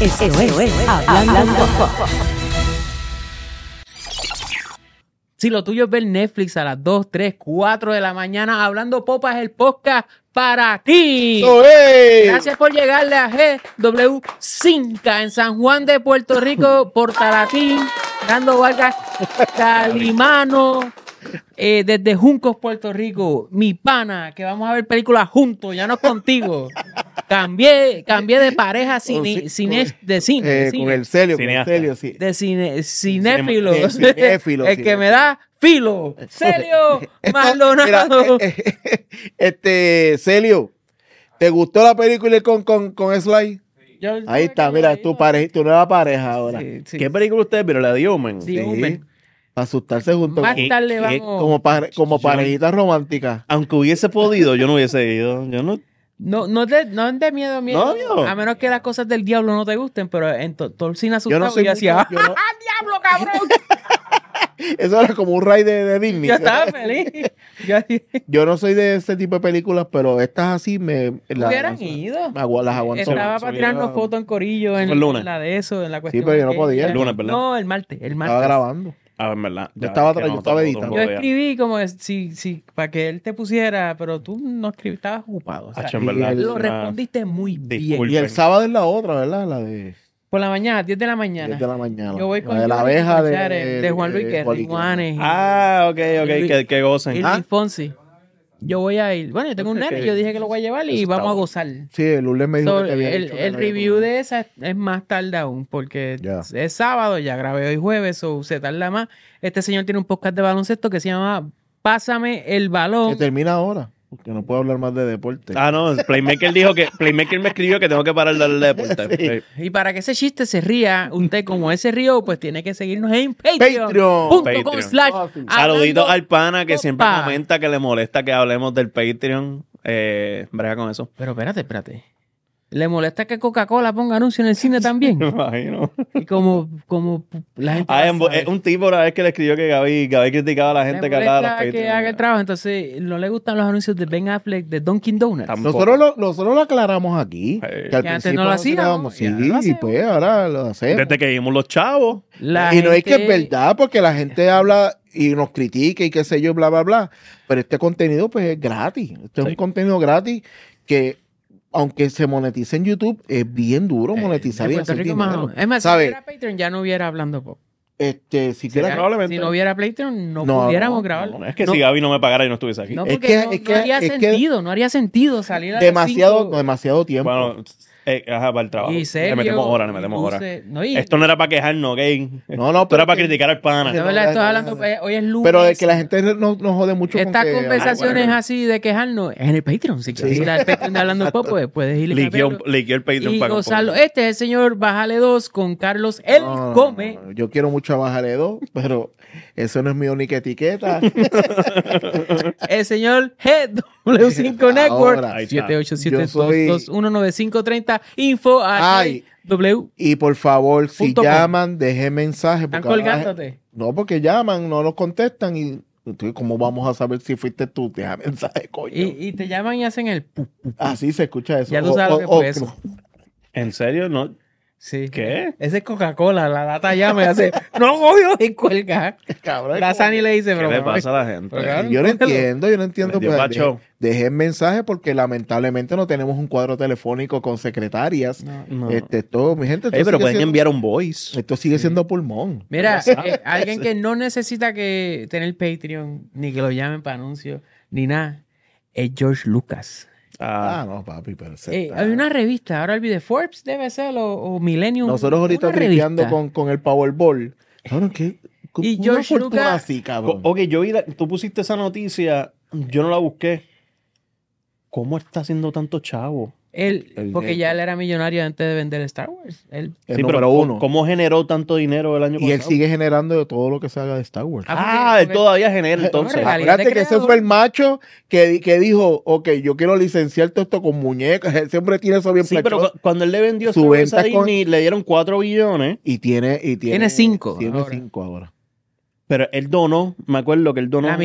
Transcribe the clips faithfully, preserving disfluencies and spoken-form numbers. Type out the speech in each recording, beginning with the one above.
Esto, Esto es, es Hablando, Hablando Pop. Si lo tuyo es ver Netflix a las dos, tres, cuatro de la mañana, Hablando Popa es el podcast para ti. ¡Soy! Gracias por llegarle a G W cinco en San Juan de Puerto Rico, Portalatín, Dando Vargas, Calimano, eh, desde Juncos, Puerto Rico. Mi pana, que vamos a ver películas juntos, ya no contigo. Cambié, cambié de pareja cine, cine, de cine. Eh, de cine. Con el Celio, con el Cineasta. Celio, sí. De cine, cinéfilo. De cinéfilo, El que cinéfilo. me da filo. Celio Esto- Maldonado. mira, eh, eh, este, Celio, ¿te gustó la película con, con, con Sly? Yo- Ahí está, mira, tu, pareja, tu nueva pareja ahora. Sí, sí. ¿Qué película ustedes vieron? La de Omen. Sí, Omen. Para asustarse juntos. Más como, tarde ¿Qué? vamos. como, pare- como parejita romántica. Aunque hubiese podido, yo no hubiese ido. Yo no. No, no te, no de miedo, miedo. No, yo. A menos que las cosas del diablo no te gusten, pero en to- todo el cine asustado Yo no soy yo hacía, mucho- yo no- ¡ah, diablo, cabrón! Eso era como un raid de, de Disney. Yo estaba feliz. Yo Yo no soy de ese tipo de películas, pero estas así me... la- hubieran las- ido. me agu- las aguanto. Estaba Eso para era- tirarnos fotos en corillo en, Fue el lunes. en la de eso, en la cuestión. pero yo no aquella. podía. El lunes, ¿verdad? No, el martes, el martes. Estaba grabando. Ah, en verdad. Yo estaba atrás, yo estaba editando. Yo escribí como es- si, si, para que él te pusiera, pero tú no escribiste, estabas ocupado. O sea, Hacho, en y verdad. el- lo Ah, respondiste muy bien. disculpe. Y el sábado es la otra, ¿verdad? La de Por la mañana, diez de la mañana. diez de la mañana. Yo voy con la de la Johnny abeja de, Cochares, de Juan Luis Guerra, Juan Luis Juanes y- Ah, ok, ok, Luis- que, que y gocen. Luis Ah. Fonsi. Yo voy a ir. Bueno, yo tengo un Es nene, que yo dije que lo voy a llevar y eso vamos está a bueno. gozar. Sí, el lunes me dijo So, que te había el dicho que el no había review comido. de esa es, es más tarde aún, porque Ya. es sábado, ya grabé hoy jueves, o se tarda más. Este señor tiene un podcast de baloncesto que se llama Pásame el Que balón. termina ahora, porque no puedo hablar más de deporte. Ah, no, Playmaker dijo que Playmaker me escribió que tengo que parar de darle deporte. Sí. Eh, Y para que ese chiste se ría, usted como ese río, pues tiene que seguirnos en Patreon. Patreon. punto com Patreon. slash Fácil. Saludito Hablando al pana que siempre Popa. comenta que le molesta que hablemos del Patreon. Eh, brega con eso. Pero espérate, espérate. ¿Le molesta que Coca-Cola ponga anuncio en el cine también? Me imagino. Y como, como la gente... Ah, ya en- sabe. eh, un tipo una vez que le escribió que Gaby, Gaby criticaba a la gente Le que hablaba de los molesta que Patreon. haga el trabajo, entonces no le gustan los anuncios de Ben Affleck de Dunkin' Donuts. Tam- Nosotros lo, nosotros lo aclaramos aquí. Eh, Que al que antes principio no lo no hacíamos, hacíamos. ya Sí, lo y hacemos. pues ahora lo hacemos. Desde que vimos los chavos. La y no es que es gente- verdad, porque la gente habla y nos critica y qué sé yo, bla, bla, bla. Pero este contenido, pues, es gratis. Este es Sí. un contenido gratis que, aunque se monetice en YouTube, es bien duro monetizar En y Puerto hacer Rico dinero. más. Es más, si ¿Sabe? hubiera Patreon ya no hubiera hablando pop. Este, si Si, quieres, era- probablemente. si no hubiera Patreon, no, No, pudiéramos no, grabar. No, es que No. si Gaby no me pagara y no estuviese aquí. No, Es porque que- no, es no que- haría es que- sentido, no haría sentido salir a las demasiado, cinco demasiado tiempo. Bueno, eh, ajá, para el trabajo. y le serio, metemos horas, le y metemos horas. luces- no, y- Esto no era para quejarnos, ¿ok? No, no, Esto era pero para que- criticar al pana. de verdad, estoy hablando, eh, hoy es lunes. pero de que la gente no, no jode mucho con Estas que- conversaciones Ah, bueno. así de quejarnos es en el Patreon. Si quieres Sí. ir al Patreon de Hablando Pop, pues puedes ir y Liqueó cambiarlo. liqueó el Patreon y para gozarlo. Este es el señor Bájale dos con Carlos El No, no, no, Come. no, yo quiero mucho a Bájale dos, pero eso no es mi única etiqueta. El señor G W cinco Network. Ahora, ahí está. siete ocho siete, Yo dos soy- dos uno, nueve cinco tres cero. Info a Ay. W. Y por favor, si Punto com. llaman, dejen mensaje. Están porque ahora- colgándote. No, porque llaman, no nos contestan y entonces, ¿cómo vamos a saber si fuiste tú? Deja mensaje, coño. Y, y te llaman y hacen el pu. Así se escucha eso. Ya tú O- sabes lo o- que o- fue eso. ¿En serio? No. Sí. ¿Qué? Ese es Coca-Cola. La data llama y hace. No, coño, y cuelga. Cabrón, La Sani le dice, ¿Qué pero. le pasa a la gente? Pero claro. yo no entiendo, yo no entiendo. Metió Pues, pacho. de- dejen mensaje porque lamentablemente no tenemos un cuadro telefónico con secretarias. No. No. Este, todo, mi gente, esto, Ey, pero sigue pueden siendo, enviar un voice. esto sigue siendo pulmón. Mira, eh, alguien que no necesita que tener Patreon, ni que lo llamen para anuncios, ni nada, es George Lucas. Ah, Ah, no, papi, pero se Eh, está- hay una revista, ahora olvidé, Forbes debe ser, o, o Millennium. Nosotros ahorita una tripeando revista. con, con el Powerball. Cabrón, ¿qué? Y Una George fortuna Lucas- así, O- cabrón. ok, yo vi la- tú pusiste esa noticia, yo no la busqué. ¿Cómo está haciendo tanto chavo? Él, El- porque el- ya él era millonario antes de vender Star Wars. Él, el Sí, número pero uno. ¿cómo generó tanto dinero el año Y él pasado? sigue generando de todo lo que se haga de Star Wars. Ah, Ah, porque- él todavía genera entonces. Hombre, Acuérdate de que ese creador. fue el macho que, di- que dijo, ok, yo quiero licenciar todo esto con muñecas. Él siempre tiene eso bien Sí, pero planchado. cu- cuando él le vendió Su Star Wars a venta con- Disney, le dieron cuatro billones, Y tiene, y tiene, Tiene cinco Tiene ahora. cinco ahora. pero él donó, me acuerdo que él donó la mitad.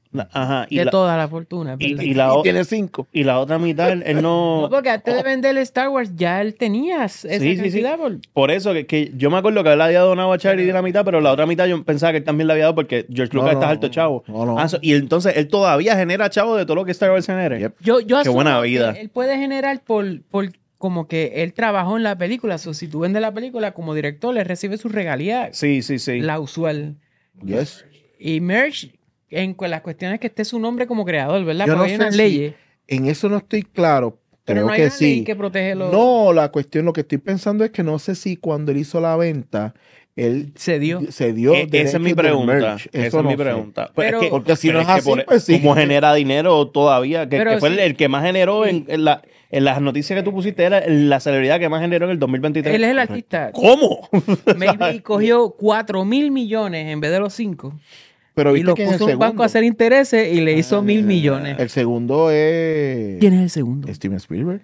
La- Ajá. Y de la, toda la fortuna. y, ¿verdad? y la, Y o- tiene cinco. y la otra mitad, él, él no... No, porque antes de vender Star Wars ya él tenía esa Sí, sí, sí. cantidad. por- Por eso, que, que yo me acuerdo que él había donado a Charity de la mitad, pero la otra mitad yo pensaba que él también la había dado porque George No, Lucas no, está alto no, chavo. no, no. Ah, so- y entonces él todavía genera chavo de todo lo que Star Wars genere. Yep. Yo, yo Qué asumo buena que vida. él puede generar por, por como que él trabajó en la película. O si tú vendes la película como director, le recibe su regalía, Sí, sí, sí. la usual. Yes. Y Merch, en cu- las cuestiones que esté su nombre como creador, ¿verdad? Yo Porque no hay sé unas si- leyes. En eso no estoy claro. Pero Creo no hay que una ley sí. que protege los... No, la cuestión, lo que estoy pensando es que no sé si cuando él hizo la venta, él Se dio. se dio. E- esa es mi derechos del pregunta. merch. Esa Eso es mi no sé. pregunta. Pues Pero- es que- Porque si pero no es que así, por- pues sí. Como genera dinero todavía, que, Pero que fue el, sí. el que más generó en, en la, en las noticias que tú pusiste, era la celebridad que más generó en el dos mil veintitrés. Él es el artista. ¿Cómo? Maybe cogió cuatro mil millones en vez de los cinco. Pero Y viste lo que en el puso en un banco segundo, a hacer intereses y le hizo mil millones. el segundo es ¿Quién es el segundo? Steven Spielberg.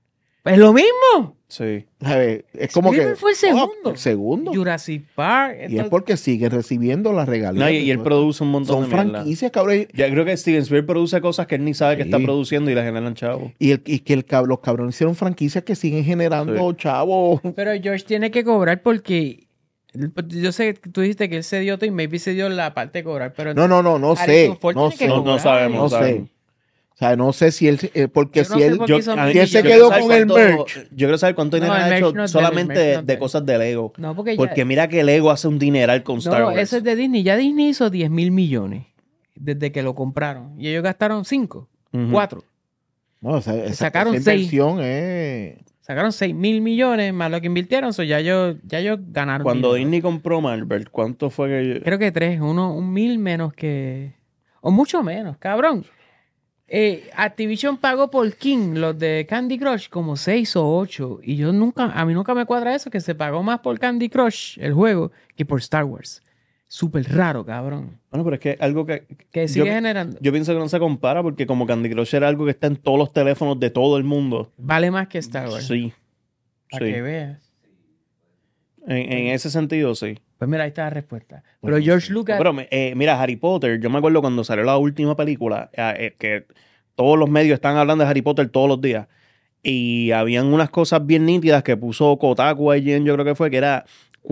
Es lo mismo. Sí. ¿Sabes? Es como Spielberg que fue el segundo. oh, el segundo. Jurassic Park. Y es entonces- porque siguen recibiendo las regalías. No, y, y él produce un montón Son de mierda. franquicias, cabrón. Ya creo que Steven Spielberg produce cosas que él ni sabe que Sí. está produciendo y las generan chavos. Y, el, y que el, cab- los cabrones hicieron franquicias que siguen generando Sí. chavos. Pero George tiene que cobrar porque... Yo sé que tú dijiste que él se dio todo y maybe se dio la parte de cobrar, pero... No, no, no, no sé. Harrison Ford No tiene que sé. No, no cobrar. sabemos, No no sé. sabemos. O sea, no sé si él, eh, porque Yo no si sé él, por qué Yo, hizo a mí- mil si él se yo millones. quedó quiero saber con el cuánto- merch. Yo quiero saber cuánto No, dinero el ha merch hecho no es de él, el solamente merch de, no es de de él. cosas de Lego. No, porque ya... Porque mira que Lego hace un dineral con Star No, Wars. eso es de Disney. Ya Disney hizo diez mil millones desde que lo compraron. Y ellos gastaron cinco, Ujú. cuatro. No, esa, esa- Sacaron esa seis. inversión es... Sacaron seis mil millones más lo que invirtieron. So ya ellos, ya ellos ganaron. Cuando dinero. Disney compró Marvel, ¿cuánto fue que yo- Creo que tres, uno, un mil menos que... O mucho menos, cabrón. Eh, Activision pagó por King, los de Candy Crush, como seis o ocho. Y yo nunca, a mí nunca me cuadra eso, que se pagó más por Candy Crush, el juego, que por Star Wars. Súper raro, cabrón. Bueno, pero es que algo que... Que sigue yo, generando. yo pienso que no se compara porque como Candy Crush era algo que está en todos los teléfonos de todo el mundo. Vale más que Star Wars. Sí. Para Sí. que veas. En, en ese sentido, sí. Pues mira, ahí está la respuesta. Pero Bueno, George sí. Lucas... Pero eh, mira, Harry Potter, yo me acuerdo cuando salió la última película, eh, eh, que todos los medios estaban hablando de Harry Potter todos los días. Y habían unas cosas bien nítidas que puso Kotaku ayer, yo creo que fue, que era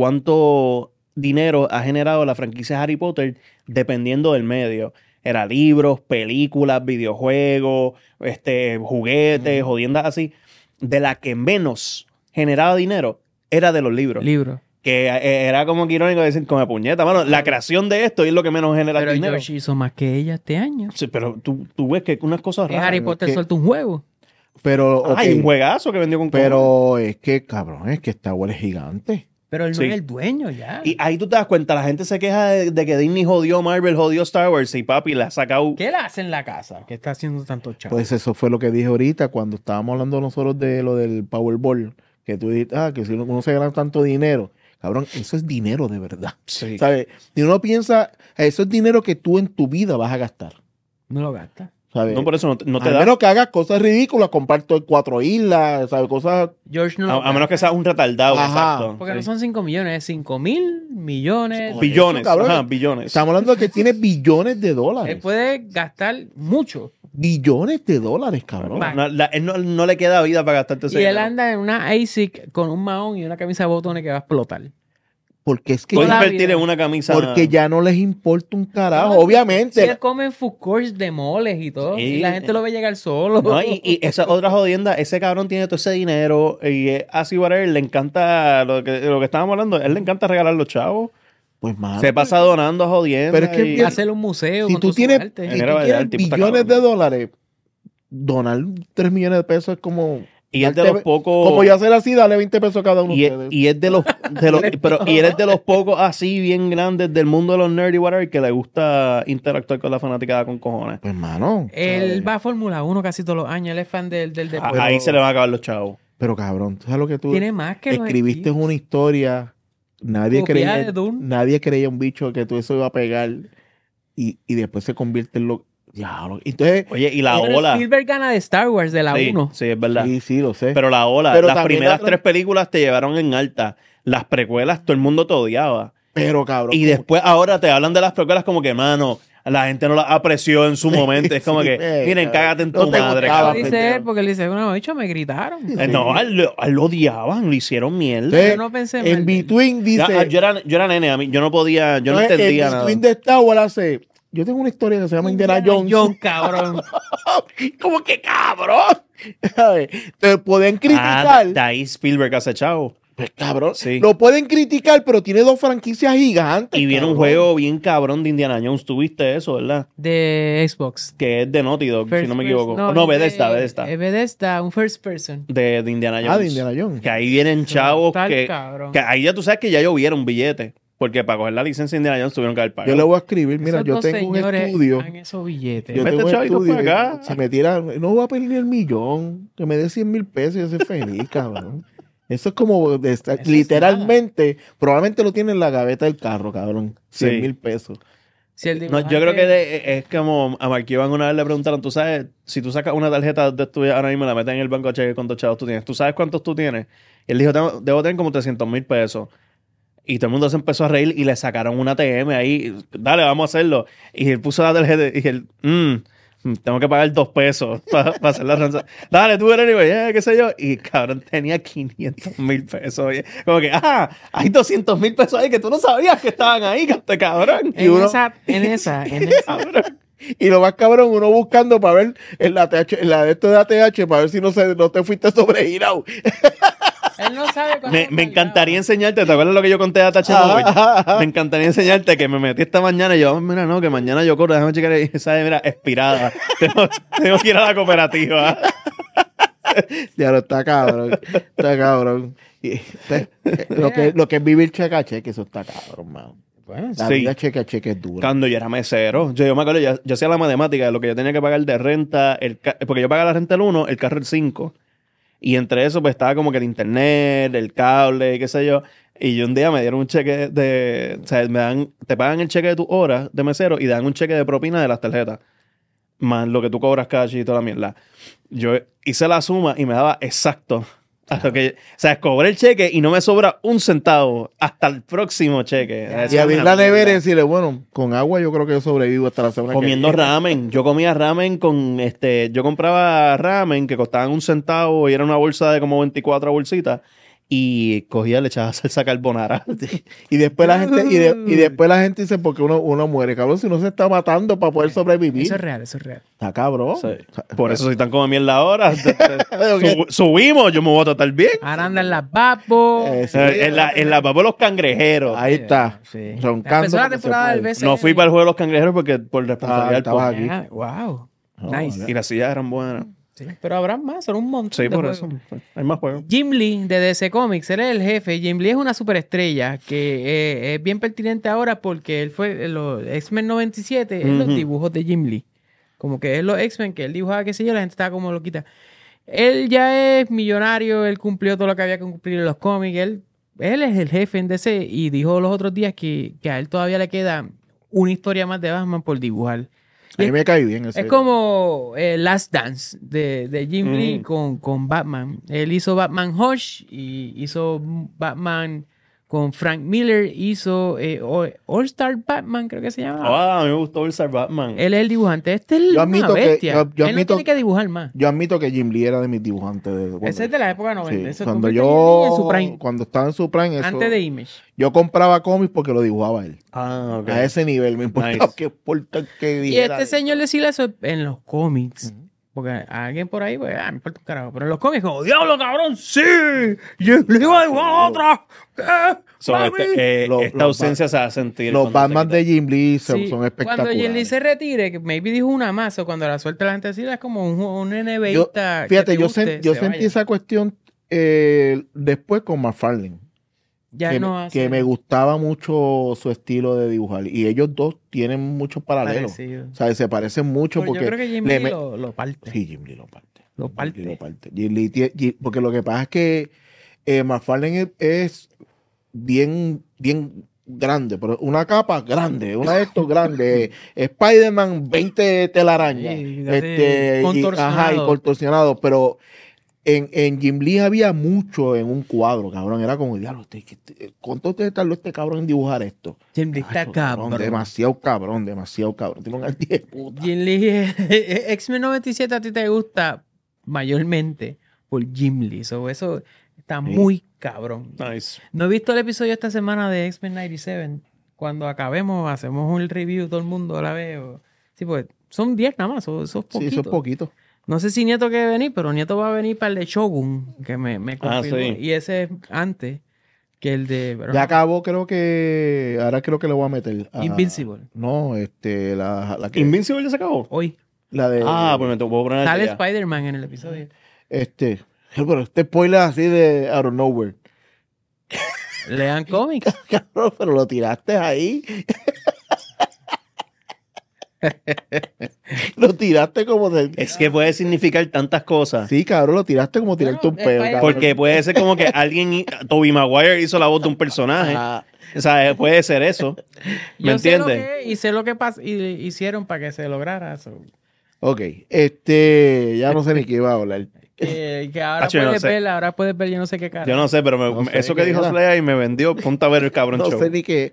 cuánto dinero ha generado la franquicia de Harry Potter dependiendo del medio. Era libros, películas, videojuegos, este, juguetes, jodiendas así. De la que menos generaba dinero era de los libros. libro. Que eh, era como que irónico decir, como puñeta, mano, la creación de esto es lo que menos genera Pero dinero. George hizo más que ella este año. Sí, pero tú, tú ves que unas cosas En raras. Harry Potter que- suelta un juego. Pero, ok, Hay un juegazo que vendió con cojones. pero es que, cabrón, es que Star Wars es gigante. Pero él no Sí. es el dueño ya. Y ahí tú te das cuenta, la gente se queja de, de que Disney jodió Marvel, jodió Star Wars y papi la ha sacado. ¿Qué él hace en la casa? Que está haciendo tanto chavo. Pues eso fue lo que dije ahorita cuando estábamos hablando nosotros de lo del Powerball. Que tú dijiste, ah, que si uno, uno se gana tanto dinero. Cabrón, eso es dinero de verdad. Sí. ¿Sabes? Si uno piensa, eso es dinero que tú en tu vida vas a gastar. No lo gasta. ¿Sabes? No, por eso no, no te a da. menos que hagas cosas ridículas, comprar todo cuatro islas, ¿sabes? Cosas. George no lo A, a menos gasta. que seas un retardado, Ajá. exacto. Porque Sí. no son cinco millones, es cinco mil millones. Por Billones, eso, cabrón. ajá, billones. Estamos hablando de que tiene billones de Él dólares. puede gastar mucho. Billones de dólares, cabrón. Va. No, la- él no, no le queda vida para gastarte ese Y él dinero. anda en una A S I C con un mahón y una camisa de botones que va a explotar. Porque es que Puedes Toda la invertir vida. en una camisa. porque ya no les importa un carajo. No, Obviamente. Si él come en food courts de moles y todo. Sí. Y la gente lo ve llegar solo. No, y, y esa otra jodienda, ese cabrón tiene todo ese dinero y es así, whatever, le encanta lo que, lo que estábamos hablando, él le encanta regalar los chavos. Pues mano, Se pasa donando a jodiendas. Pero es que y- él- Hacer un museo. si con tú todo su tienes, arte. si Mira, tú vaya, tienes el tipo está billones de cabrón. dólares, donar tres millones de pesos es como. y es de darte- los pocos. Como yo hacer así, dale veinte pesos a cada uno de Y es, ustedes. y es de los, de los pero y eres de los pocos así bien grandes del mundo de los nerds y whatever que le gusta interactuar con la fanaticada con cojones. Pues, mano. Él ¿sabes? va a Fórmula uno casi todos los años. Él es fan del, del Ah, deporte. Ahí se le van a acabar los chavos. Pero cabrón, ¿tú sabes lo que tú Tiene más que los escribiste equipos. una historia? Nadie Copiada creía, de Dune. nadie creía un bicho que tú eso iba a pegar y, y después se convierte en lo. Diablo. Entonces, Oye, y la Pero ola. Spielberg gana de Star Wars, de la Sí, uno. sí, es verdad. sí, sí, lo sé. Pero la ola, Pero las también primeras la- tres películas te llevaron en alta. Las precuelas, todo el mundo te odiaba. Pero cabrón. Y como- después ahora te hablan de las precuelas como que, mano, La gente no la apreció en su momento. Es como Sí, que, eh, miren, cágate en no tu te madre. gustaba, Lo cabrón. dice él porque él dice, bueno, bicho, me gritaron. Eh, No, a él, lo- a él lo odiaban, le hicieron mierda. Sí. Yo no pensé mal En de él. Between Ya, dice... ah, yo, era, yo era nene, a mí, yo no podía, yo no entonces, entendía en nada. Between de Star Wars hace... Yo tengo una historia que se llama Indiana, Jones. John, cabrón. ¿Cómo que cabrón? Te pueden criticar. Ah, de ahí Spielberg hace chavo. Pues, cabrón. Sí. Lo pueden criticar, pero tiene dos franquicias gigantes. Y viene un cabrón. juego bien cabrón de Indiana Jones. ¿Tuviste eso, verdad? De Xbox. Que es de Naughty Dog, si no me equivoco. First- No, es de- Bethesda, Bethesda. Es Bethesda, un first person. De, de Indiana Jones. Ah, de Indiana Jones. Que ahí vienen chavos Tal que, cabrón. que ahí ya tú sabes que ya llovieron billetes. Porque para coger la licencia de Indiana Jones tuvieron que haber pagado. Yo le voy a escribir, mira, Esos yo dos tengo un señores estudio. hagan esos billetes. Yo Mete tengo un chavitos estudio. para acá. Si me tiran, no voy a pedir ni el millón. Que me dé cien mil pesos y yo soy feliz, cabrón. Eso es como, de estar- Eso es literalmente, probablemente lo tiene en la gaveta del carro, cabrón. cien Sí. mil pesos. Si el No, dibujante- yo creo que de- es como a Mark Cuban una vez le preguntaron, tú sabes, si tú sacas una tarjeta de tuya ahora mismo y la metes en el banco a cheque, ¿cuántos chavos tú tienes? ¿Tú sabes cuántos tú tienes? Y él dijo, "Tengo- debo tener como trescientos mil pesos. Y todo el mundo se empezó a reír y le sacaron una T M ahí. Dale, vamos a hacerlo. Y él puso la tarjeta y él, mmm, tengo que pagar dos pesos para hacer la transacción. Dale, tú eres, anyway, eh, qué sé yo. Y cabrón, tenía quinientos mil pesos. Oye. Como que, ah, hay doscientos mil pesos ahí que tú no sabías que estaban ahí, este cabrón. En, uno- esa, en esa, en esa. Cabrón. Y lo más cabrón, uno buscando para ver en la, T H, en la de esto de A T H, para ver si no, se, no te fuiste sobregirado. Él no sabe cuándo Me, me cargaba. encantaría enseñarte, ¿te acuerdas lo que yo conté a Tache Ajá, Móvil? ajá, ajá. Me encantaría enseñarte que me metí esta mañana y yo, oh, mira, no, que mañana yo corro, déjame checar ahí, ¿sabes? Mira, expirada. tengo, tengo que ir a la cooperativa. Ya lo está cabrón. Está cabrón. Y, eh, lo, que, lo que es vivir cheque a cheque, eso está cabrón, man. Bueno, La Sí. vida cheque a cheque es dura. Cuando yo era mesero, yo, yo me acuerdo, yo, yo hacía la matemática de lo que yo tenía que pagar de renta, el, ca- porque yo pagaba la renta el uno, el carro el cinco. Y entre eso, pues estaba como que el internet, el cable, qué sé yo. Y yo un día me dieron un cheque de. O sea, me dan, te pagan el cheque de tus horas de mesero y dan un cheque de propina de las tarjetas. Más lo que tú cobras cash y toda la mierda. Yo hice la suma y me daba exacto. a lo que, o sea, cobré el cheque y no me sobra un centavo hasta el próximo cheque. Eso Y es abrir una la nevera y mierda. decirle, bueno, con agua yo creo que yo sobrevivo hasta la semana Comiendo que viene. ramen. Yo comía ramen con este. Yo compraba ramen que costaban un centavo y era una bolsa de como veinticuatro bolsitas. Y cogía, le echaba salsa carbonara. Y después la gente, y, de- y después la gente dice, porque uno, uno muere, cabrón, si uno se está matando para poder sobrevivir. eso es real, eso es real. Está cabrón. Sí. Por eso soy tan como mierda ahora. Ok. Sub- subimos, yo me voy a tratar bien. Ahora andan las babos. Eh, sí. Eh, en la, en la papa de los cangrejeros. Ahí está. Sí. Roncando Empezó la como se temporada del puede. B C. No fui para el juego de los cangrejeros porque por responsabilidad Ah, del estabas podcast. aquí. Ah, wow. No, Nice. vale. Y las sillas eran buenas. Sí, pero habrá más, son un montón. Sí, de por juegos. eso. Hay más juegos. Jim Lee de D C Comics, él es el jefe. Jim Lee es una superestrella que eh, es bien pertinente ahora porque él fue en los X-Men noventa y siete, en los Ujú. dibujos de Jim Lee. Como que es los X-Men que él dibujaba, qué sé yo, la gente estaba como loquita. Él ya es millonario, él cumplió todo lo que había que cumplir en los cómics. Él, él es el jefe en D C y dijo los otros días que, que a él todavía le queda una historia más de Batman por dibujar. A mí me cae bien ese. Es como eh, Last Dance de, de Jim Mm. Lee con, con Batman. Él hizo Batman Hush y hizo Batman con Frank Miller. Hizo eh, All All Star Batman, creo que se llama. Ah, a mí me gustó el Star Batman. Él es el dibujante. Este es Yo una admito que- bestia. yo- yo Él no admito- tiene que dibujar más. Yo admito que Jim Lee era de mis dibujantes. De, cuando, Ese es de la época sí, noventa. Eso cuando tú yo, viste Jim Lee en su prime, cuando estaba en su prime, eso, antes de Image. yo compraba cómics porque lo dibujaba él. Ah, ok. A ese nivel me importaba Nice. que importa que Y dijera. este señor decía eso en los cómics. Ujú. Porque a alguien por ahí, pues, ah, me importa un carajo. Pero en los cómics, como, diablo, cabrón, sí. Jim Lee va a dibujar otra. ¿Qué? So, Mami. este, eh, Los- esta los ausencia se va a sentir. Los cuando se Batman quita. de Jim Lee son, Sí, son cuando espectaculares. Jim Lee se retire, que maybe dijo una más, o cuando la suelta la gente así, es como un, un Yo- NBAista. que fíjate, te yo, guste, sen- yo se sentí vaya. esa cuestión eh, después con McFarlane. Ya que, no me- hace que me gustaba mucho su estilo de dibujar. Y ellos dos tienen muchos paralelos. parecido. O sea, se parecen mucho Pues porque... yo creo que Jim le Lee me- lo, lo parte. Sí, Jim Lee lo parte. Lo Jim parte. Lee lo parte. Jim Lee tie- Jim- porque lo que pasa es que eh, McFarlane es, es bien, bien grande, pero una capa grande, una de estos grandes. Spider-Man, veinte telarañas. Sí, así, este, y, contorsionado. ajá, y contorsionado, pero en, en Jim Lee había mucho en un cuadro, cabrón. Era como, diablo, este, este, ¿cuánto te tardó este cabrón en dibujar esto? Jim Lee está Acho, cabrón. Demasiado cabrón, demasiado cabrón. Tiene un arte de puta. Jim Lee, X-Men noventa y siete a ti te gusta mayormente por Jim Lee. So, eso está Sí. muy cabrón. Nice. No he visto el episodio esta semana de X-Men noventa y siete. Cuando acabemos, hacemos un review, todo el mundo la ve. o- Sí, pues son diez nada más, eso, eso es Sí, poquito. eso es poquito. No sé si Nieto quiere venir, pero Nieto va a venir para el de Shogun, que me, me Ah, confirmó. sí. Y ese es antes que el de... pero Ya no, acabó, creo que. Ahora creo que le voy a meter. a- Invincible. No, este, la, la que. Invincible ya se acabó. Hoy. La de. Ah, pues me te puedo poner Sale ya. Spider-Man en el episodio. Este. Pero este spoiler así de out of nowhere. Lean cómics. Cabrón, pero lo tiraste ahí. Lo tiraste como de... Es que puede significar tantas cosas. Sí, cabrón, lo tiraste como tirarte un Bueno, pedo, es- cabrón. Porque puede ser como que alguien, Tobey Maguire hizo la voz de un personaje. Ajá. O sea, puede ser eso. ¿Me Yo sé lo entiendes? que es y sé lo que pas- y, hicieron para que se lograra eso. Ok, este, ya no sé ni qué iba a hablar. Que, que ahora Hacho, yo no puedes sé. ver, ahora puedes ver yo no sé qué cara. Yo no sé, pero me- No sé eso que qué dijo era. Slea y me vendió. Ponte a ver el cabrón No show. sé ni qué.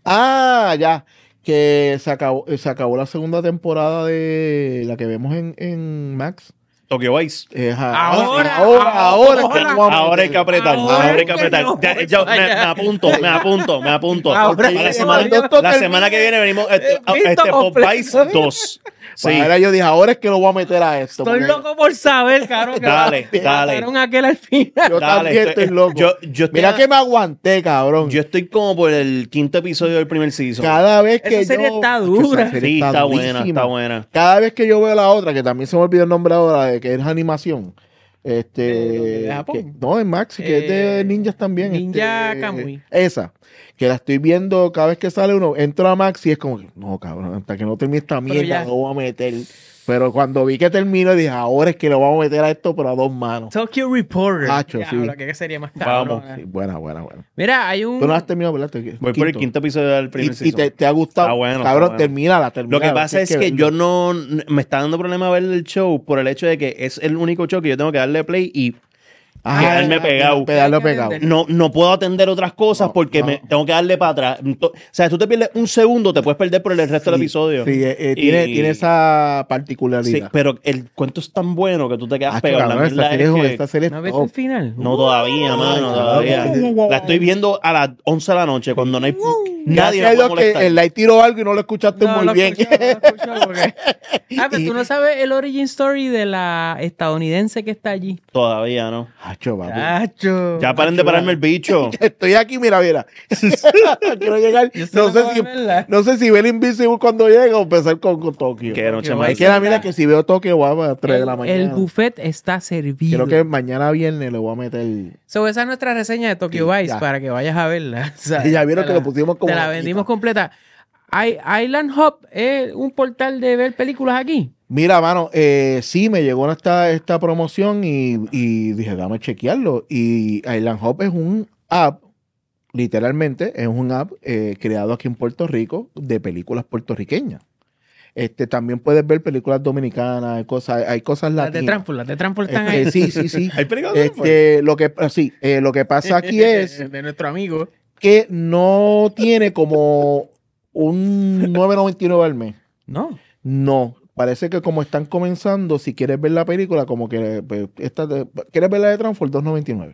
Ah, ya. Que se acabó, se acabó la segunda temporada de la que vemos en, en Max. Tokyo Vice. Eh, ajá. Ahora, ahora, ahora, ahora, es que no vamos a Ahora hay que meter. apretar. Ahora Ahora hay es que que apretar. no Ya- voy yo para me, allá. me apunto, me apunto, me apunto. Ahora Para es la que semana, cuando esto la termine- semana que viene venimos este, Eh, visto este Pop completo. Vice dos. Sí. Ahora yo dije, ahora es que lo voy a meter a esto. Estoy porque loco por saber, cabrón. Que Dale, dale. mataron a aquel al final. Yo Dale, también estoy loco. Yo, yo estoy, Mira que me aguanté, cabrón. yo estoy como por el quinto episodio del primer season. Cada vez que Esa serie yo... está Es que dura. esa serie Sí, está buena, durísima. está buena. Cada vez que yo veo la otra, que también se me olvidó el nombre ahora, de que es animación. ¿De Este, dónde? ¿De Japón? que- no, en Max, que es de Eh, ninjas también. Ninja este, Kamui. Esa, que la estoy viendo cada vez que sale uno, entro a Max y es como, que, no, cabrón, hasta que no termine esta Pero mierda, ya. lo voy a meter. Pero cuando vi que terminó, dije, ahora es que lo vamos a meter a esto, pero a dos manos. Tokyo Reporter. Hacho, Ya, sí. lo que sería más Vamos. cabrón. Sí, buena, buena, buena. Mira, hay un... Tú no has terminado, ¿verdad? Te- Voy por el quinto episodio del primer Y, y season. te, te ha gustado. Está bueno, cabrón, está bueno. termínala, termínala. Lo que pasa es que, verlo. yo no me está dando problema ver el show por el hecho de que es el único show que yo tengo que darle play y Ajá, quedarme pegado. Pegarlo Hay que pegado. atender. no, no puedo atender otras cosas No, porque no. me tengo que darle para atrás. Ento- O sea, tú te pierdes un segundo, te puedes perder por el resto del Sí, episodio. Sí, eh, eh, Y- tiene, tiene esa Sí, particularidad. pero el cuento es tan bueno que tú te quedas Hacho, pegado. La cabrón, esta mierda serie, es es- que- esta serie es ¿No viste top. el final? No todavía, mano, todavía. La estoy viendo a las once de la noche cuando no hay nadie Gracias a me Dios puede que molestar. el light tiró algo y no lo escuchaste No, muy lo bien. escucho, lo escucho porque- Ah, pero tú no sabes el origin story de la estadounidense que está allí. Todavía, ¿no? Hacho, papi. Chacho. Ya paren de pararme el bicho. Estoy aquí, mira, mira. Quiero llegar. Yo No estoy sé, loco si, de verla. no sé si ver Invincible cuando llega o empezar con, con Tokio. Qué noche Tokio más. Es que la mira que si veo Tokio voy a las tres de El, la el mañana. buffet está servido. Creo que mañana viernes le voy a meter. So, esa es nuestra reseña de Tokyo Sí, Vice ya. para que vayas a verla. O sea, Y ya vieron te que la- lo pusimos como Te la vaquita. vendimos completa. I- Island Hub es un portal de ver películas aquí. Mira, mano, eh, sí, me llegó esta, esta promoción y, y dije, dame chequearlo. Y Island Hop es un app, literalmente, es un app eh, creado aquí en Puerto Rico de películas puertorriqueñas. Este, también puedes ver películas dominicanas, hay cosas, hay cosas Las de latinas. Transport, las de Transport están Este, ahí. sí, sí, sí. ¿Hay películas de Este, lo que, sí, eh, lo que pasa aquí es de nuestro amigo. que no tiene como un nueve noventa y nueve al mes. No. No, parece que como están comenzando, si quieres ver la película, como que pues, esta de- quieres ver la de Transform dos noventa y nueve.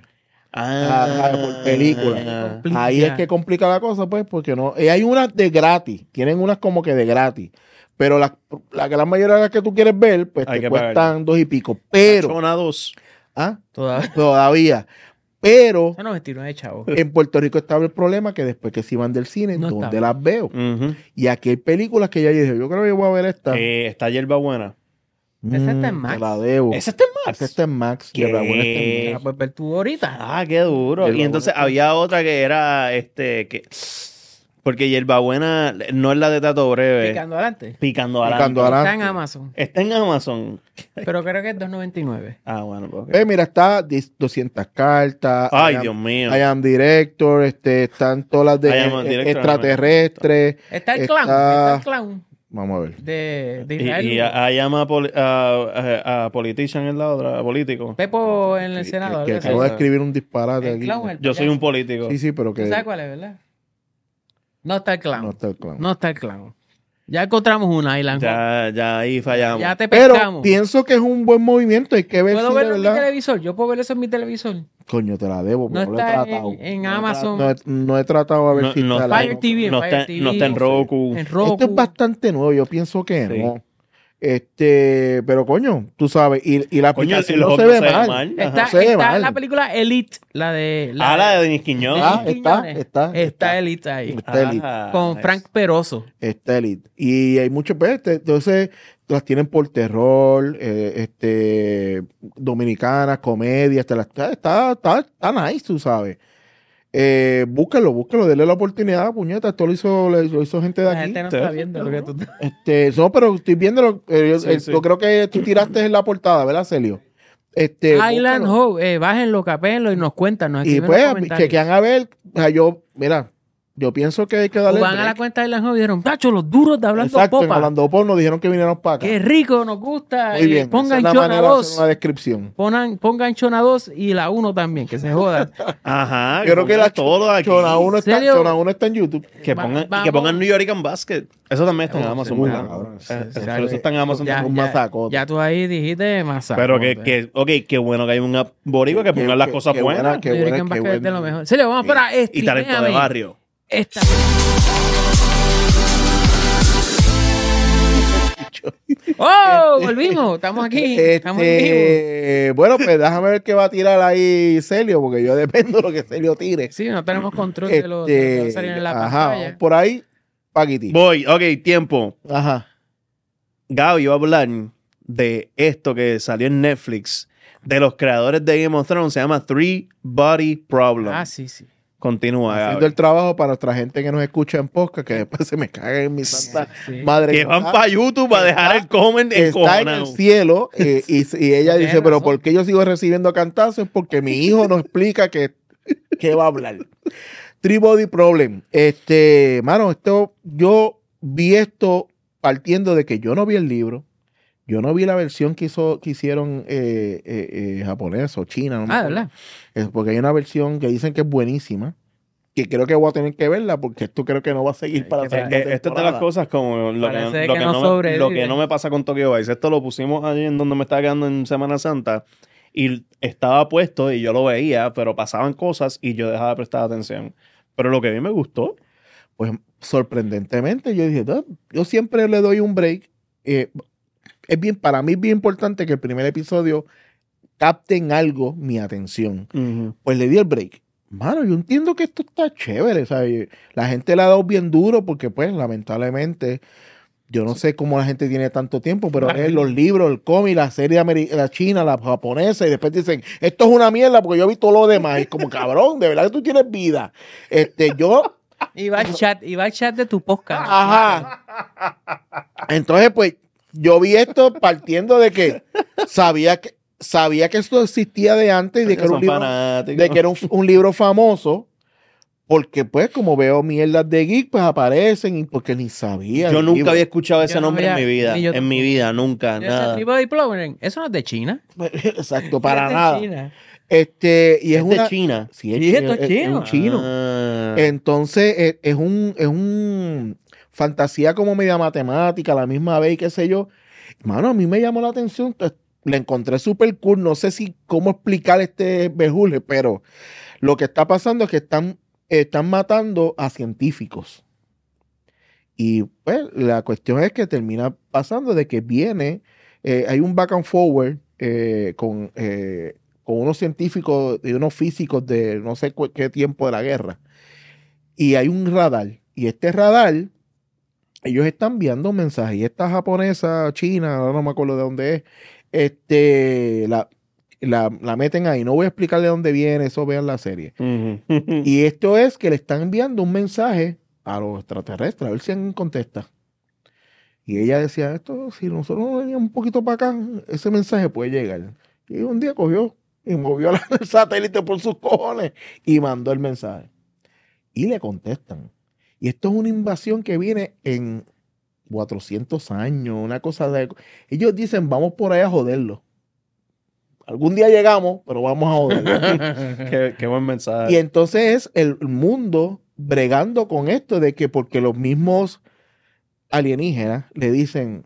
Ah, Ah, por película. Complica. Ahí es que complica la cosa, pues, porque no. Y hay unas de gratis, tienen unas como que de gratis. Pero la, la gran mayoría de las que tú quieres ver, pues Hay te que cuestan pagar. dos y pico. Pero, Chona dos. ah, Todavía. todavía. Pero Son noventa y nueve, chavo. en Puerto Rico estaba el problema que después que se iban del cine, No ¿dónde estaba. las veo? Ujú. Y aquí hay películas que ya yo dije, yo creo que yo voy a ver esta. Eh, está Yerba Buena. Esa está en Mm, Max. te la debo. ¿Esa está en Max? Esa está en Max. ¿Qué? Yerba Buena está en Max. La puedes ver tú ahorita. Ah, qué duro. Yerba Y entonces Buena. había otra que era este que porque Yerba Buena no es la de Tato Breve. Picando adelante. Picando adelante. Picando adelante. Está en Amazon. Está en Amazon. Pero creo que es dos noventa y nueve. Ah, bueno, pues, ok. Eh, mira, está diez- doscientas cartas. Ay, I am- Dios mío. I am Director, este, están todas las de I am a eh, Director, extraterrestres. Está el Está- clown. Está el clown. Vamos a ver. de, de Y, Israel. y a, a llama a, poli- a, a, a politician en la otra, a político. Pepo en el Que- Senado. que algo así. acabo de escribir un disparate El aquí. clown, el Yo soy payaso. un político. Sí, sí, pero ¿Tú que sabes cuál es, verdad? No está el clown. no No, está el clown. está el clown. Ya encontramos una, Island Hop. Ya, ya ahí fallamos. Ya te Pero pescamos. pienso que es un buen movimiento. Hay que ver ¿Puedo si de verlo en mi verdad. televisor? Yo puedo ver eso en mi televisor. Coño, te la debo, No porque no, lo he está tratado. en, en No he tra- Amazon. No he, no he tratado a ver No- si no está está la- Fire T V. no, Fire está, T V. no está en Roku. En Roku. Esto es bastante nuevo, yo pienso que Sí. no. Este, pero coño, tú sabes, y, y la Coño, aplicación el no hot se no ve se ve mal. mal. Está, No se ve está mal. la película Elite, la de... Ah, la de Denis de Quiñones. Ah, Denis está, Quiñones. está, Está está. Elite ahí. Está Elite. Ah, Con nice. Frank Peroso. Está Elite. Y hay muchos, pues, este, entonces las tienen por terror, eh, este, dominicanas, comedia, está, está, está, está, está nice, tú sabes. Eh, búscalo, búscalo, denle la oportunidad, puñeta. Esto lo hizo, lo hizo gente de La aquí. gente no Te- está viendo lo que tú... Este, no, pero estoy viendo, eh, Sí, eh, sí. yo creo que tú tiraste en la portada, ¿verdad, Celio? Este, Island búscalo. Hope, eh, bájenlo, capéenlo y nos cuentan, nos Y escriben en los pues, comentarios. chequean a ver, o sea, yo, mira, yo pienso que hay que O darle van a la break. cuenta de Island Hope y dijeron, tacho, los duros de Hablando Exacto, en Popa. Hablando Pop nos dijeron que vinieron para acá. Qué rico, nos gusta. Muy eh, bien, esa pongan es la Chona manera de hacer dos. una descripción. Pongan, pongan Chona dos y la uno también, que se joda. Ajá. Yo creo que la todo aquí. Chona uno está, ¿Serio? Chona uno está en YouTube. Que Va- pongan, y vamos. que pongan New York Basket. Eso también está en Oh, Amazon. sí, ¿verdad? cabrón, sí, Eh, sí, eso, sí. eso está en Amazon. ya, un ya, masacote. ya tú ahí dijiste masacote. Pero que, que, ok, qué bueno que hay un app boricua que Qué- pongan las qué- cosas qué buenas. buena, qué New York buena, qué Basket es de buena. lo mejor. Serio, vamos para Y talento de barrio. Esta. ¡Oh! Volvimos. Estamos aquí. Estamos en vivo. Este, bueno, pues déjame ver qué va a tirar ahí Celio, porque yo dependo de lo que Celio tire. Sí, no tenemos control de lo, de lo que va a Este, salir en la ajá, pantalla. vamos por ahí, Paquiti. Voy, ok, tiempo. Ajá. Gaby va a hablar de esto que salió en Netflix de los creadores de Game of Thrones. Se llama Three Body Problem. Ah, sí, sí. Continúa, Haciendo Gaby. el trabajo para nuestra gente que nos escucha en podcast, que después se me caga en mi santa Sí. madre. Que van está- para YouTube a dejar el comment está en el encojonado. cielo eh, y, y ella Tienes dice, pero razón. ¿por qué yo sigo recibiendo cantazos? Es porque mi hijo nos explica que, que va a hablar. Three Body Problem. Este, mano, esto, yo vi esto partiendo de que yo no vi el libro. Yo no vi la versión que, hizo, que hicieron eh, eh, eh, japonés o china. No me Ah, acuerdo. ¿verdad? Es porque hay una versión que dicen que es buenísima, que creo que voy a tener que verla porque esto creo que no va a seguir para la que- Eh, segunda eh, Esto es de las temporada. cosas como lo que, Parece lo que que no no me, sobrevive. lo que no me pasa con Tokyo Vice. Esto lo pusimos allí en donde me estaba quedando en Semana Santa y estaba puesto y yo lo veía, pero pasaban cosas y yo dejaba de prestar atención. Pero lo que a mí me gustó. Pues sorprendentemente yo dije, "Ah, yo siempre le doy un break. Eh, es bien, para mí es bien importante que el primer episodio capten algo mi atención. Pues le di el break. Mano, yo entiendo que esto está chévere, ¿sabes? La gente le ha dado bien duro porque, pues, lamentablemente, yo no sé cómo la gente tiene tanto tiempo, pero Claro. leen los libros, el cómic, la serie ameri- la china, la japonesa, y después dicen, esto es una mierda porque yo vi todo lo demás. Y como, cabrón, de verdad que tú tienes vida. Este, yo... Y va al chat, y va al chat de tu podcast. Ajá. Entonces, pues, yo vi esto partiendo de que sabía que sabía que esto existía de antes y de que era un Son libro, fanáticos. de que era un, un libro famoso, porque pues como veo mierdas de geek, pues aparecen y porque ni sabía. Yo del nunca libro. había escuchado ese Yo no nombre había- en mi vida. ni yo En mi vida, nunca, Ese nada. tipo de Problem, eso no es de China. Exacto, para Es de nada. China. Este, y es, Es una de China. Sí, es, Sí, esto es- es es chino. un chino. Ah. Entonces, es, es un, es un fantasía como media matemática, a la misma vez, y qué sé yo. Mano, a mí me llamó la atención, te- la encontré súper cool. No sé si cómo explicar este bejule, pero lo que está pasando es que están, están matando a científicos. Y pues la cuestión es que termina pasando de que viene, eh, hay un back and forward eh, con, eh, con unos científicos y unos físicos de no sé cu- qué tiempo de la guerra. Y hay un radar. Y este radar, ellos están enviando mensajes. Y esta japonesa, china, ahora no me acuerdo de dónde es, este, la, la, la meten ahí. No voy a explicar de dónde viene, eso vean la serie. Ujú. Y esto es que le están enviando un mensaje a los extraterrestres, a ver si alguien contesta. Y ella decía, esto, si nosotros nos veníamos un poquito para acá, ese mensaje puede llegar. Y un día cogió y movió la- el satélite por sus cojones y mandó el mensaje. Y le contestan. Y esto es una invasión que viene en cuatrocientos años, una cosa de... Ellos dicen, vamos por ahí a joderlo. Algún día llegamos, pero vamos a joderlo. qué, qué buen mensaje. Y entonces es el mundo bregando con esto de que porque los mismos alienígenas le dicen,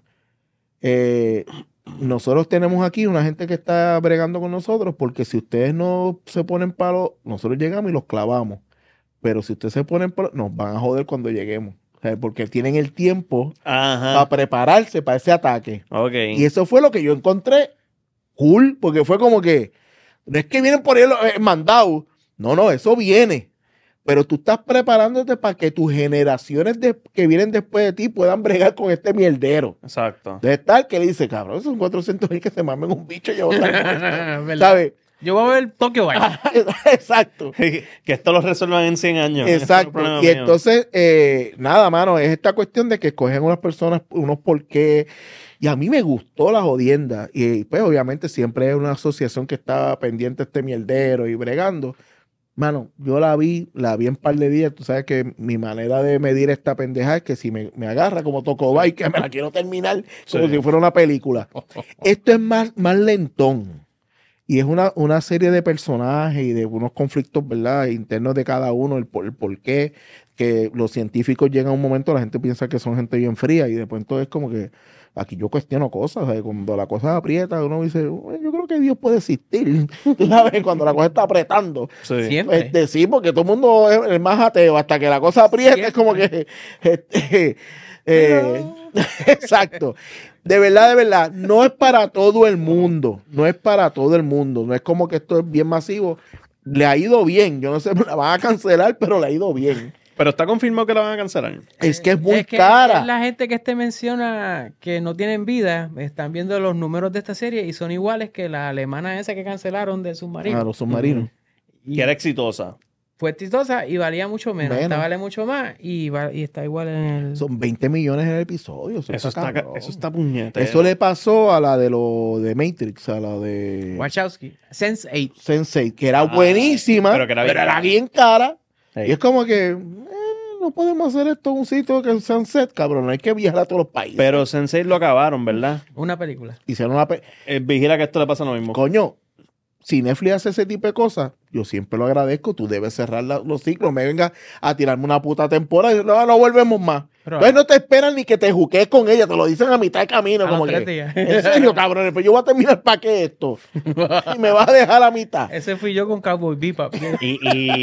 eh, nosotros tenemos aquí una gente que está bregando con nosotros porque si ustedes no se ponen palo, nosotros llegamos y los clavamos. Pero si ustedes se ponen palo, nos van a joder cuando lleguemos. O sea, porque tienen el tiempo Ajá. para prepararse para ese ataque. Ok. Y eso fue lo que yo encontré cool, porque fue como que, no es que vienen por ahí eh, mandados, no, no, eso viene. Pero tú estás preparándote para que tus generaciones de, que vienen después de ti puedan bregar con este mierdero. Exacto. De tal que le dice, cabrón, son cuatrocientos mil que se mamen un bicho y otra ¿Verdad? ¿sabes? Yo voy a ver Tokyo Vice. Exacto. que esto lo resuelvan en cien años. Exacto. Eso es el Y problema mío. entonces, eh, nada, mano, es esta cuestión de que escogen unas personas, unos por qué. Y a mí me gustó la jodienda. Y pues, obviamente, siempre es una asociación que está pendiente de este mierdero y bregando. Mano, yo la vi, la vi en par de días. Tú sabes que mi manera de medir esta pendeja es que si me, me agarra como Tocobay, que me la quiero terminar como Sí. si fuera una película. Esto es más, más lentón. Y es una, una serie de personajes y de unos conflictos, ¿verdad? Internos de cada uno, el por, el por qué, que los científicos llegan a un momento, la gente piensa que son gente bien fría y después entonces como que aquí yo cuestiono cosas, ¿sabes? Cuando la cosa aprieta, uno dice, "Bueno, yo creo que Dios puede existir", ¿tú sabes? Cuando la cosa está apretando. Sí. Siempre. Este, sí, porque todo el mundo es el más ateo, hasta que la cosa aprieta, es como que... Este, eh, exacto. De verdad, de verdad, no es para todo el mundo, no es para todo el mundo, no es como que esto es bien masivo. Le ha ido bien, yo no sé, la van a cancelar, pero le ha ido bien. Pero está confirmado que la van a cancelar. Es que es muy Es que cara. es la gente que este menciona que no tienen vida, están viendo los números de esta serie y son iguales que la alemana esa que cancelaron de submarino. A los submarinos. Y Que era exitosa. fue exitosa y valía mucho menos. Menos. Esta vale mucho más y, va- y está igual en el... Son veinte millones en el episodio. Eso, Eso está, cabrón. eso está puñete. Eso le pasó a la de lo de Matrix, a la de Wachowski. sense eight. sense eight, que era Ah, buenísima, pero que era bien cara. bien cara. Sí. Y es como que eh, no podemos hacer esto en un sitio que es Sunset, cabrón. No hay que viajar a todos los países. Pero Sensei lo acabaron, ¿verdad? Una película. Hicieron una pe- Eh, vigila que esto le pasa lo mismo. Coño, si Netflix hace ese tipo de cosas, yo siempre lo agradezco. Tú debes cerrar la- los ciclos. Me venga a tirarme una puta temporada y no, no volvemos más. Pero- Entonces no te esperan ni que te juques con ella. Te lo dicen a mitad de camino. A como los que, tres días. en serio, cabrones, pues yo voy a terminar para qué esto. Y me vas a dejar a mitad. Ese fui yo con Cowboy Bebop. Y,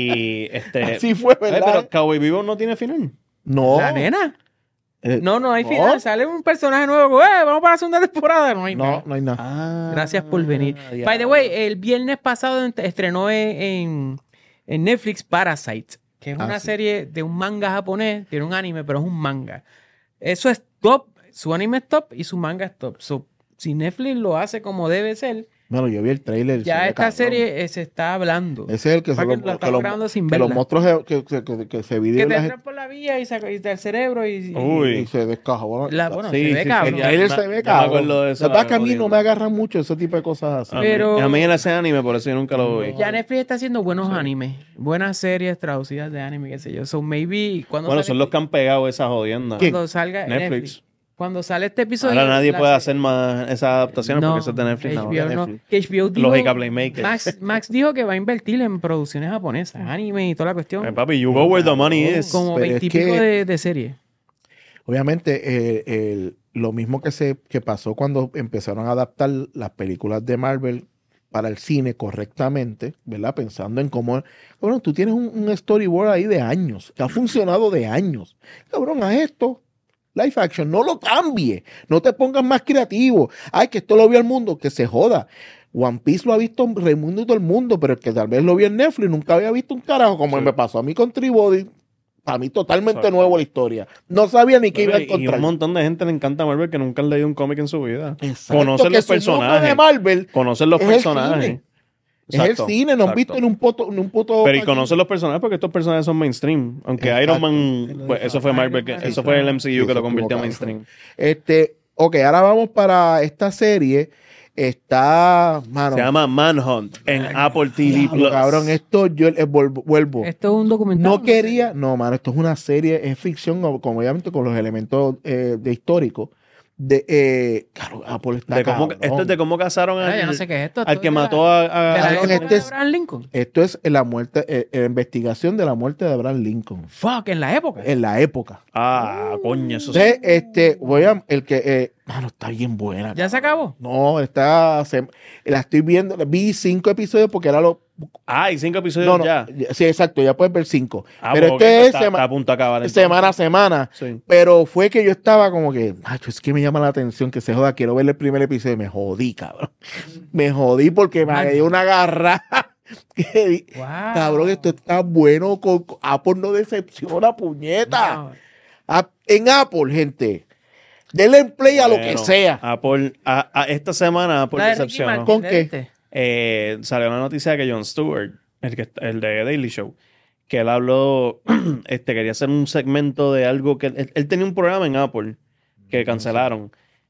y este. Así fue, Eh, ¿verdad? pero Cowboy Vivo no tiene final. No. ¿La nena? Eh, No, no hay no. final. Sale un personaje nuevo. Eh, vamos para la segunda temporada. No hay No, nada. no hay nada. Ah, Gracias por venir. By the way, el viernes pasado ent- estrenó en, en- en Netflix Parasite, que es Ah, una sí. serie de un manga japonés, tiene un anime, pero es un manga. Eso es top, su anime es top y su manga es top. So, si Netflix lo hace como debe ser, Bueno, yo vi el trailer. se ya ve esta cabrón. serie eh, se está hablando. Ese es el que se, Para que lo- la que estamos los- grabando sin que los verla. monstruos se- que, que, que, que se Que videan te la entran por la vía y, saca- y del cerebro y, y- Uy. y se descaja. Bueno, la- bueno, Sí, se ve sí, cabrón. el ya- trailer ya- se ve ya me cabrón. acuerdo de Lo esa que pasa es que a mí no jodienda. me agarran mucho ese tipo de cosas así. A mí- Pero- A mí en ese anime, por eso yo nunca lo vi. Ya Netflix está haciendo buenos animes, buenas series traducidas de anime, qué sé yo. So maybe cuando Bueno, sale- son los que han pegado esa jodienda. ¿Quién? cuando salga Netflix. Netflix. Cuando sale este episodio. Ahora nadie la puede serie- hacer más esas adaptaciones No, porque eso es de Netflix. nada más. H B O no. Netflix. Que H B O dijo, Lógica Playmaker. Max, Max dijo que va a invertir en producciones japonesas, anime y toda la cuestión. Eh, papi, you go where the money is. como pero es veintipico que- de, de series. Obviamente, eh, el- lo mismo que, se, que pasó cuando empezaron a adaptar las películas de Marvel para el cine correctamente, ¿verdad? Pensando en cómo... Bueno, tú tienes un, un storyboard ahí de años, que ha funcionado de años. Cabrón, haz esto. Live action, no lo cambie. No te pongas más creativo. Ay, que esto lo vio el mundo, que se joda. One Piece lo ha visto Raimundo y todo el mundo, pero el que tal vez lo vio en Netflix nunca había visto un carajo, como Sí. me pasó a mí con Tribody. Para mí totalmente Exacto. nuevo la historia. No sabía ni qué iba a Y encontrar. un montón de gente le encanta Marvel que nunca han leído un cómic en su vida. Exacto, Conocen que los su mundo personajes. de Marvel Conocen los Es el personajes. cine. Exacto, es el cine, no han exacto. visto en un puto, en un puto Pero y aquí. conocen los personajes porque estos personajes son mainstream. Aunque Exacto. Iron Man, pues, eso fue Marvel, que- Iron eso Man, fue el sí, M C U sí, que eso lo convirtió en estuvo mainstream. Este, ok, ahora vamos para esta serie. Está, mano, Se llama Manhunt en Apple T V diablo, Plus. cabrón, esto yo eh, vuelvo, vuelvo. Esto es un documental. No quería, no, mano, esto es una serie, es ficción, como como obviamente con los elementos eh, de histórico. De, eh, claro, Apple está De cómo, cabrón. esto es de cómo casaron Mira, al, yo no sé qué es esto. al esto que es de mató la- a, a- de la cabrón, época este de es- Abraham Lincoln. Esto es la muerte, eh, la investigación de la muerte de Abraham Lincoln Fuck, en la época. en la época. Ah, coño, eso sí. Entonces, este, voy a, el que, eh, mano, está bien buena. ¿Ya se acabó? No, está, se- la estoy viendo, vi cinco episodios porque era lo, Ah, y cinco episodios no, no, ya. sí, exacto, ya puedes ver cinco. Ah, pero pues, ok, este pues es está, sema- está a punto de acabar. entonces. semana a semana. Sí. Pero fue que yo estaba como que, macho, es que me llama la atención que se joda, quiero ver el primer episodio. Me jodí, cabrón. Me jodí porque me Mano. dio una garra. que di- Wow. Cabrón, esto está bueno. Con, con- Apple no decepciona, puñeta. No. A- en Apple, gente, denle en play a lo que Bueno, sea. Apple, a, a esta semana Apple La de Ricky decepcionó. Martin, ¿Con ¿de qué? este? Eh, salió una noticia de que Jon Stewart, el, que, el de Daily Show, que él habló, este, quería hacer un segmento de algo que él, él tenía un programa en Apple que cancelaron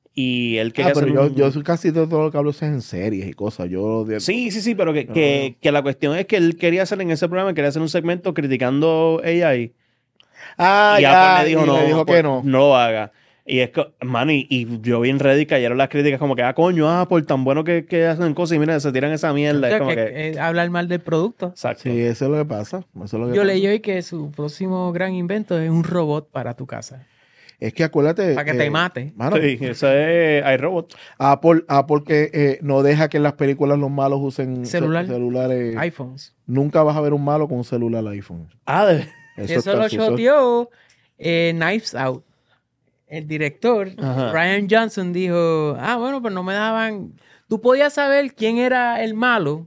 y él Ah, quería pero hacer yo, un- yo soy casi de todo lo que hablo es en series y cosas. Yo de- Sí, sí, sí, pero que, que, que la cuestión es que él quería hacer en ese programa, quería hacer un segmento criticando A I Ah, y ya, Apple le dijo, y no, le dijo pues, que no. no lo haga. Y es que, man, y, y yo vi en Reddit cayeron las críticas como que, ah, coño, Apple, tan bueno que, que hacen cosas y mira, se tiran esa mierda. O sea, es como que, que, eh, hablar mal del producto. exacto. Sí, eso es lo que pasa. Eso es lo que Yo pasa. leí hoy que su próximo gran invento es un robot para tu casa. Es que acuérdate. Para que te eh, mate. mano, Sí, eso es iRobot. Apple, Apple que eh, no deja que en las películas los malos usen Celular. ce- celulares. iPhones. Nunca vas a ver un malo con un celular iPhone. Ah, de... Eso, está- lo eso- choteó eh, Knives Out. El director, Ajá. Ryan Johnson, dijo, ah, bueno, pues no me daban... Tú podías saber quién era el malo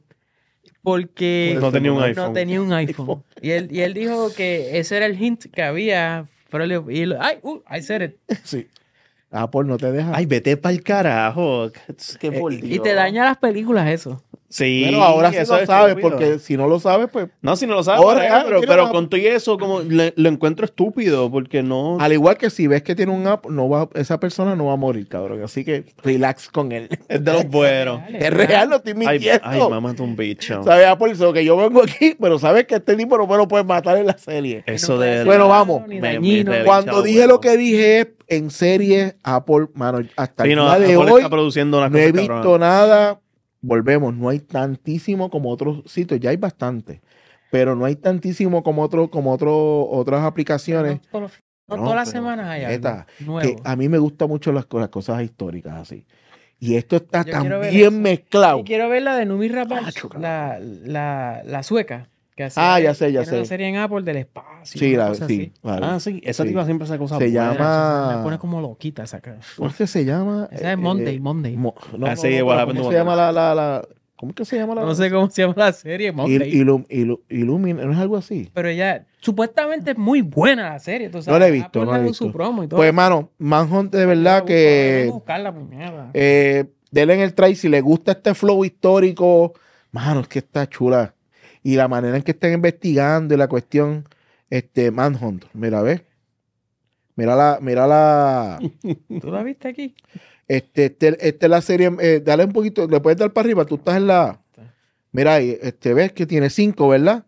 porque No tenía un no iPhone. tenía un iPhone. Y él, y él dijo que ese era el hint que había. Pero él, y él- ay, uh, I said it. Sí. Apple no te deja. Ay, vete pa'l carajo. Qué por Y Dios. te daña las películas eso. Sí, Pero ahora sí eso lo es sabes, estúpido. porque si no lo sabes, pues. No, si no lo sabes, Ahora, whatever, ah, pero, tiene pero una- con todo y eso, como le- lo encuentro estúpido, porque no... Al igual que si ves que tiene un app, no va, esa persona no va a morir, cabrón. Así que relax con él. Es de los buenos. Es real, no estoy Ay, mintiendo. ay, mamá, es un bicho. ¿Sabes, Apple? Eso que yo vengo aquí, pero sabes que este tipo no me lo puede matar en la serie. Eso No puede de... ser Bueno, malo, vamos. ni Me- dañino. me- Cuando Chao, dije huevo. lo que dije es en serie, Apple, mano, hasta Sí, el no, día de Apple hoy está produciendo unas no he cosas visto cabronas. nada. Volvemos, no hay tantísimo como otros sitios, ya hay bastante, pero no hay tantísimo como otros, como otros otras aplicaciones. No, todos los- no No, todas las pero, semanas hay algo neta, nuevo. Que a mí me gustan mucho las, co- las cosas históricas así. Y esto está Yo tan quiero ver bien eso. mezclado. Y quiero ver la de Numi Rapace, Macho, cabrón. la, la, la sueca. Que hacía- Ah, ya sé, ya tiene sé. una serie en Apple del espacio. Sí, una la, cosa sí, así. vale. Ah, sí, esa Sí. tipa siempre hace cosas Se buenas. llama- Me pone como loquita esa cara. ¿Cómo es que se llama? Esa es Eh, Monday, eh, Monday. Mo- no, Ah, no, sí, no, igual pero Happened ¿cómo to se llama Monday. la, la, la- ¿Cómo es que se llama la? No sé cómo se llama la serie, Monday. Il- Illum- Illu- Illumin, ¿no es algo así? Pero ella, supuestamente es muy buena la serie. ¿Tú sabes? No la he visto, Apple no la he le dio visto. su promo y todo. Pues, hermano, Manhunt de verdad Voy a que buscarla, puñeta. eh, denle en el try si le gusta este flow histórico. Mano, es que está chula. Y la manera en que están investigando y la cuestión, este, Manhunt, mira, ¿ves? Mira la, mira la, ¿Tú la viste aquí? este, este, este es la serie, eh, dale un poquito, le puedes dar para arriba, tú estás en la, mira ahí, este, ves que tiene cinco, ¿verdad?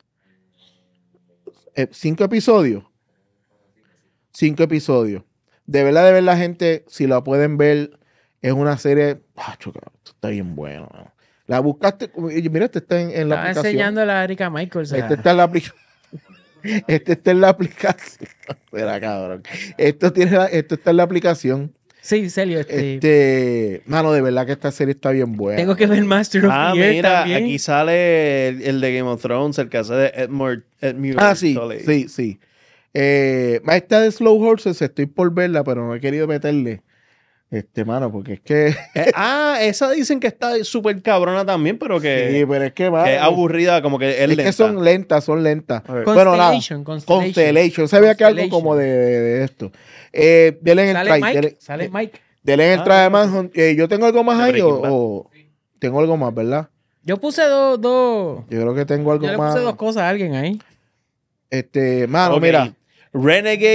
Eh, cinco episodios. Cinco episodios. De verdad, de verdad, gente, si la pueden ver, es una serie, pacho, cabrón, esto está bien bueno. ¿no? La buscaste, y mira, este está en, en la Estaba aplicación. enseñando a la Erika Michaels. Este está en la aplicación. Este está en la aplicación. Espera, cabrón. Esto, tiene la- esto está en la aplicación. Sí, serio. Este, Este, mano, de verdad que esta serie está bien buena. tengo que ver Master of Ah, the Air mira, también. aquí sale el, el de Game of Thrones, el que hace de Edmure. Edmure Ah, sí, Tully. sí, sí. Eh, esta de Slow Horses estoy por verla, pero no he querido meterle. Este, mano, porque es que. Eh, ah, esa dicen que está súper cabrona también, pero que, sí, pero es que, mano, que es aburrida, como que es, es lenta. que son lentas, son lentas. A ver. Bueno, nada. Constellation, Constellation. Constellation. Sabía que algo Constellation. como de, de- de esto. Eh, denle en el Sale try. Mike. Denle, Sale Mike. denle en el Ah, try de mira. Manhunt. Eh, yo tengo algo más De ahí o, Breaking Bad. o tengo algo más, ¿verdad? Yo puse dos. dos Yo creo que tengo algo yo le más. puse dos cosas a alguien ahí. Este, mano, Ok. mira. Renegade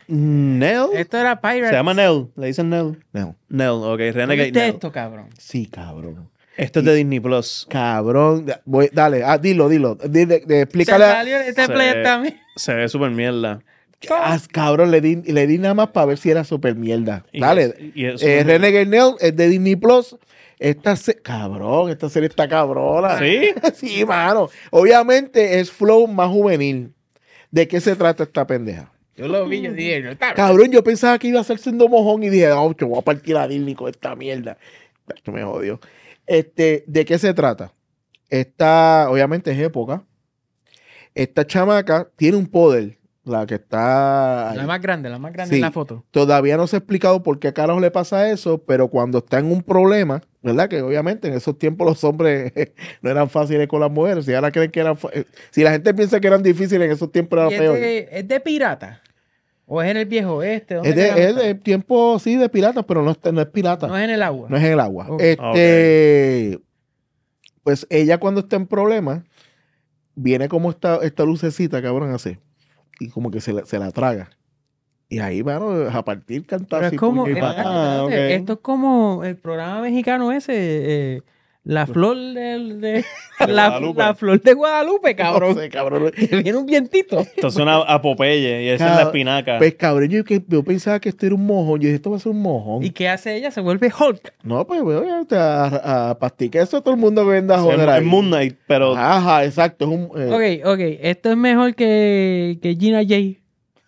Nell. Esto era Pirates. Se llama Nell. Le dicen Nell. No. Nell, ok. ¿Tú Renegade viste Nell. esto, cabrón? Sí, cabrón. Esto es de Disney Plus. Cabrón. Voy- dale, ah, dilo, dilo. Di- de- de- Se explícale. a- salió este Se- play también. Se ve súper mierda. Ah, cabrón, le di, le di nada más para ver si era super mierda. Y Dale. es- y es- Eh, Renegade Nell es de Disney Plus. Esta se- cabrón, esta serie está cabrona. ¿Sí? Sí, mano. Obviamente es flow más juvenil. ¿De qué se trata esta pendeja? Yo lo vi, yo dije, no está. Cabrón, yo pensaba que iba a ser siendo mojón y dije, no, yo voy a partir a Disney con esta mierda. Esto me jodió. Este, ¿de qué se trata? Esta, obviamente es época. Esta chamaca tiene un poder, la que está ahí. La más grande, la más grande Sí. en la foto. Todavía no se ha explicado por qué carajo le pasa eso, pero cuando está en un problema, ¿verdad? Que obviamente en esos tiempos los hombres no eran fáciles con las mujeres. Si ahora creen que eran, fa- eh, si la gente piensa que eran difíciles, en esos tiempos ¿Y eran es, peor. de, ¿Es de pirata? ¿O es en el viejo oeste? ¿Dónde Es de, carajo es está? de tiempo, sí, de piratas, pero no, está- no es pirata. No es en el agua. No es en el agua. Ok. Este, pues ella cuando está en problemas, viene como esta, esta lucecita, cabrón, así. Y como que se la, se la traga. Y ahí, bueno, a partir cantar. Pero es como, puño y espérate, patada. Ah, espérate, ok. esto es como el programa mexicano ese, eh, la flor del- de, De la, Guadalupe. la flor de Guadalupe, cabrón. No sé, cabrón. Que viene un vientito. Esto suena a Popeye y esa es la Cabrón. espinaca. Pues cabrón, yo, que- yo pensaba que esto era un mojón. Yo dije, esto va a ser un mojón. ¿Y qué hace ella? Se vuelve Hulk. No, pues voy a, a, a pasticar eso a todo el mundo que venda a Es, joder es ahí. Moon Knight, pero Ajá, exacto. Es un, eh, Ok, ok. Esto es mejor que, que Gina J.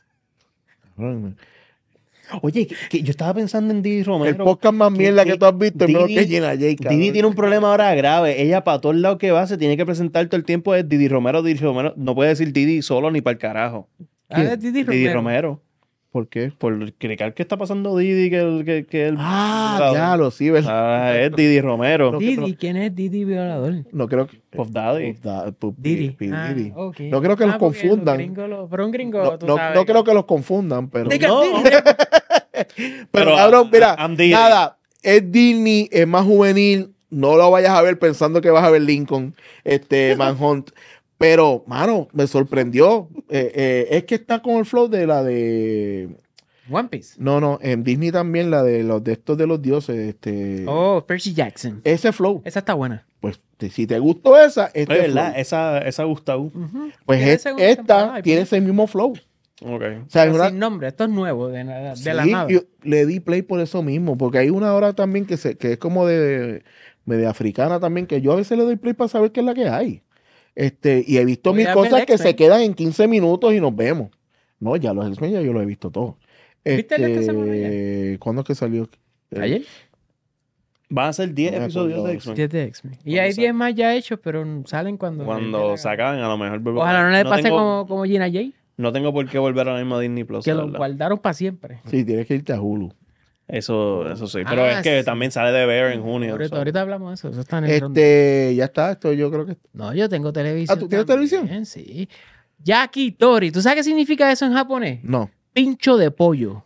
cabrón. oye, que, que yo estaba pensando en Didi Romero. El podcast más que- mierda que, que tú has visto es mejor Didi- que Gina J, cabrón. Didi tiene un problema ahora grave. Ella para todos lados que va se tiene que presentar todo el tiempo de Didi Romero, Didi Romero. No puede decir Didi solo ni para el carajo. Ah, de Didi Didi Romero. Romero. ¿Por qué? Por criticar que está pasando Didi, que él... Que, que él Ah, ya lo sí, ¿verdad? Ah, es Didi Romero. No, Didi, ¿quién es Didi violador? No creo que. Puff Daddy. Puff Da- Puff Didi. P. Ah, Diddy. ok. No creo que los Ah, porque confundan. gringos lo- pero un gringo, No, tú no- sabes. no creo que los confundan, pero. Diga, No. Didi. Pero, Pero, cabrón, mira, I'm Didi. nada, es Disney, es más juvenil. No lo vayas a ver pensando que vas a ver Lincoln, este, Manhunt. Pero, mano, me sorprendió. Eh, eh, es que está con el flow de la de. One Piece. No, no, en Disney también la de los de estos de los dioses. Este, Oh, Percy Jackson. Ese flow. Esa está buena. Pues te- si te gustó esa, este Es verdad, flow. esa, esa Gustavo. Ujú. Pues Tiene es- segunda temporada, esta y tiene pues, ese mismo flow. Ok. O sea, es pero una, sin nombre, esto es nuevo, de, nada- de la sí, nada. yo le di play por eso mismo, porque hay una hora también que se, que es como de media africana también, que yo a veces le doy play para saber qué es la que hay. Este, y he visto Voy mil a ver cosas que X-Men. se quedan en quince minutos y nos vemos. No, ya los X-Men ya yo lo he visto todo. ¿Viste el de esta Este, semana ya? ¿Cuándo es que salió? Eh, Ayer, Van a ser diez No me episodios acuerdo. de X-Men. siete X-Men. Y Cuando hay sa- diez más ya hechos, pero salen cuando. les dé la Cuando gana. sacan, a lo mejor vuelvo- Ojalá no le pase tengo, como, como Gina J, No tengo por qué volver a la misma Disney Plus. que la lo verdad. guardaron para siempre. Sí, tienes que irte a Hulu. Eso, eso sí. Pero Ah, es que sí. también sale de Bear en junio. Ahorita, so. ahorita hablamos de eso. Eso está en el ronda. Este, ya está, esto yo creo que No, yo tengo televisión. Ah, ¿tú tienes también, televisión? Sí. Yakitori. ¿Tú sabes qué significa eso en japonés? no. Pincho de pollo.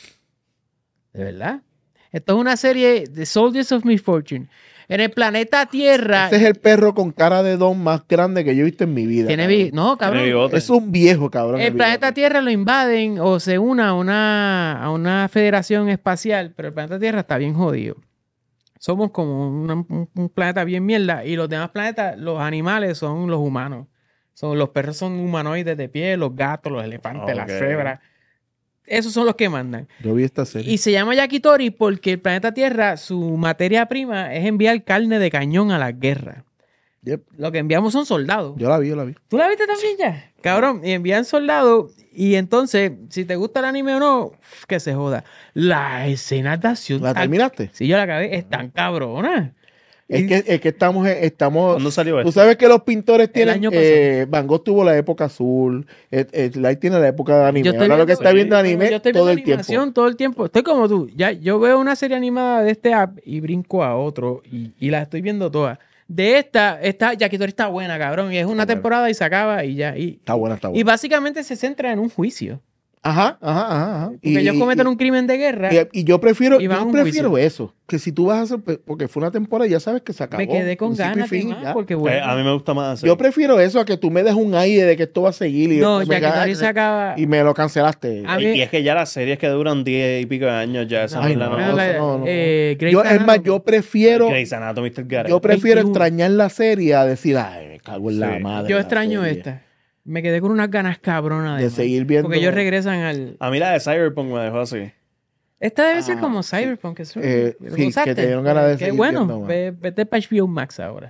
¿De verdad? Esto es una serie de Soldiers of Misfortune. En el planeta Tierra. Ese es el perro con cara de don más grande que yo he visto en mi vida. Tiene cabrón. bi- No, cabrón. Tiene bigote. Es un viejo, cabrón. El planeta bigote. Tierra lo invaden o se une a una, a una federación espacial, pero el planeta Tierra está bien jodido. Somos como una- un, un planeta bien mierda y los demás planetas, los animales son los humanos. Son, los perros son humanoides de pie, los gatos, los elefantes, las Ok. cebras. Esos son los que mandan. Yo vi esta serie. Y se llama Yakitori porque el planeta Tierra, su materia prima es enviar carne de cañón a las guerras. Yep. Lo que enviamos son soldados. Yo la vi, yo la vi. ¿Tú la viste también ya? Cabrón, y envían soldados y entonces, si te gusta el anime o no, que se joda. Las escenas de acción... ¿La tan- terminaste? Sí, yo la acabé. Están cabronas. Es que, es que estamos, estamos. ¿Cuándo salió Tú esto? sabes que los pintores tienen. año eh, Van Gogh tuvo la época azul. eh, eh, Light tiene la época de anime. Yo estoy Ahora lo que viendo- está viendo anime Yo estoy todo viendo el tiempo. animación todo el tiempo. Estoy como tú. Ya, yo veo una serie animada de este app y brinco a otro y, y la estoy viendo todas. De esta, esta Yakitori está buena, cabrón. Y es una Está buena. temporada y se acaba y ya. Y, Está buena, está y buena. básicamente se centra en un juicio. Ajá, ajá, ajá. ajá. Porque ellos cometen un crimen de guerra. Y, y yo prefiero, y van a yo un prefiero juicio. eso. Que si tú vas a hacer, porque fue una temporada, ya sabes que se acabó. Me quedé con principio y ganas de fin, más, ya. porque Eh, bueno. a mí me gusta más así. Yo prefiero eso a que tú me des un aire de que esto va a seguir y, no, me ya que ga- Tori se acaba. y me lo cancelaste. A y, mí- y es que ya las series que duran diez y pico de años, ya esa Ay, mierda no, no. Bueno, la- eso no, no. eh, Grey's Yo, es más, Anatomy. yo prefiero, Grey's Anatomy, mister Garrett. yo prefiero veintiuno. extrañar la serie a decir, ay, me cago en la Sí. madre. Yo la extraño serie". esta. Me quedé con unas ganas cabronas De de, seguir viendo- Porque ellos regresan al. A mí la de Cyberpunk me dejó así. Esta debe ser Ah, como sí. Cyberpunk. Eso, Eh, ¿lo sí, usaste? que te dieron ganas de Qué seguir bueno. viendo más. Ve- Vete para H B O Max ahora.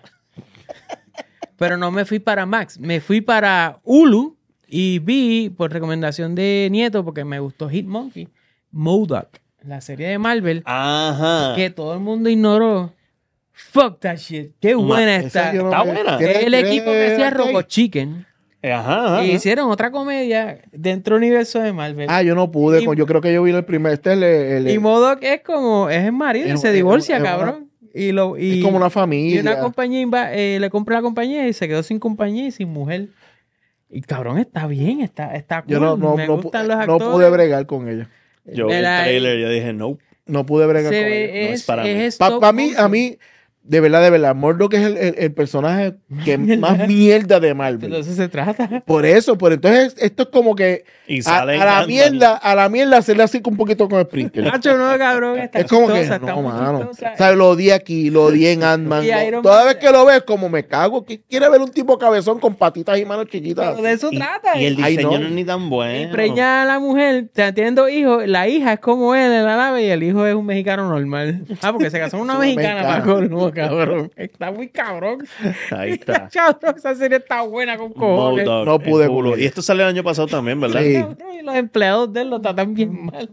Pero no me fui para Max. Me fui para Hulu y vi, por recomendación de Nieto, porque me gustó Hitmonkey, MODOK, la serie de Marvel, Ajá. que todo el mundo ignoró. Fuck that shit. Qué buena Esa está. yo no Está me- buena. ¿Tienes- Es el tienes equipo que hacía arcade? Robot Chicken. Eh, Ajá, ajá. Y hicieron otra comedia dentro del universo de Marvel. Ah, yo no pude. Y- con- yo creo que yo vi el primer. Este es el. el- Y MODOK es como, es el marido y Es- se es- divorcia, es una- cabrón. Y lo, y, es como una y familia. una compañía inva- eh, le compró la compañía y se quedó sin compañía y sin mujer. Y cabrón, está bien, está, está cool. Yo no, no, Me no, gustan pu- los no actores. pude bregar con ella. Yo vi el Era- trailer y yo dije, no. No pude bregar Se con ve, ella. no es, es para es mí. stop Para mí, a motion. mí, de verdad, de verdad, Murdoch es el, el, el personaje que más mierda de Marvel. De eso se trata. Por eso, por entonces esto es como que Y a, sale a la mierda, a la mierda se le hace un poquito con el sprinkler. Nacho, no, cabrón, está Es como que, chistosa, está no, muy mano. chistosa. O sea, lo odié aquí, lo odié en Ant-Man. Y no. Iron Toda Man- vez que lo ves, como me cago. ¿Qui- ¿Quiere ver un tipo cabezón con patitas y manos chiquitas? Pero de eso Y, trata. y el Ay, diseño no. no es ni tan Y bueno. preña a la mujer, o sea, tienen dos hijos, la hija es como él en la nave y el hijo es un mexicano normal. Ah, porque se casó con una Es una mexicana, mexicana. para colmo, cabrón. Está muy cabrón. Ahí está. Cabrón, esa serie está buena con cojones. Modoc, No pude en Hulu. con ella. Y esto salió el año pasado también, ¿verdad? Sí. Cabrón, y los empleados de él lo tratan bien mal.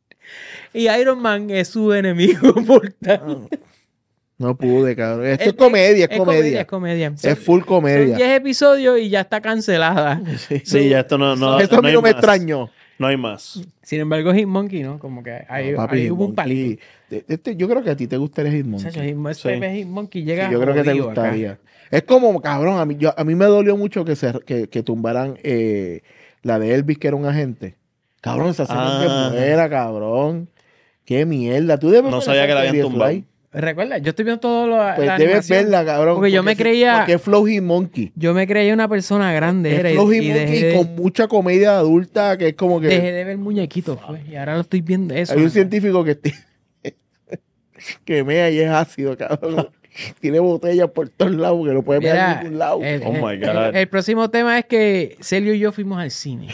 Y Iron Man es su enemigo mortal. No pude, cabrón. Esto es, Es- comedia, es, Es comedia. Es comedia. Es full Son comedia. diez episodios y ya está cancelada. Sí, ya esto no, no, Esto a no mí hay no me más. extrañó. No hay más. Sin embargo, Hitmonkey, ¿no? Como que ahí, No, papi, ahí hubo un Hitmonkey. palito. De- este- yo creo que a ti te gustaría Hitmonkey. Chacho, Hitmon- Sí. Pepe Hitmonkey llega Sí, yo creo que te jodido acá. gustaría. Es como, cabrón, a mí, yo- a mí me dolió mucho que, se, que, que tumbaran eh, la de Elvis, que era un agente. Cabrón, esa serie es Ah. bien buena, cabrón. Qué mierda. Tú debes No ver sabía esa que la habían serie, tumbado. Fly. Recuerda, yo estoy viendo todo lo Pues la debes animación, verla, cabrón. Porque yo me si- creía- Porque es Flow Monkey. Yo me creía una persona grande. era, Es y, Flow y Monkey dejé, de, con mucha comedia adulta que es como que... dejé de ver muñequitos. Pues, y ahora lo estoy viendo eso. Hay un nada más. científico que, te- que mea y es ácido, cabrón. Tiene botellas por todos lados que no puede ver Mira, en ningún lado. el, Oh my el- God. el- el próximo tema es que Celio y yo fuimos al cine.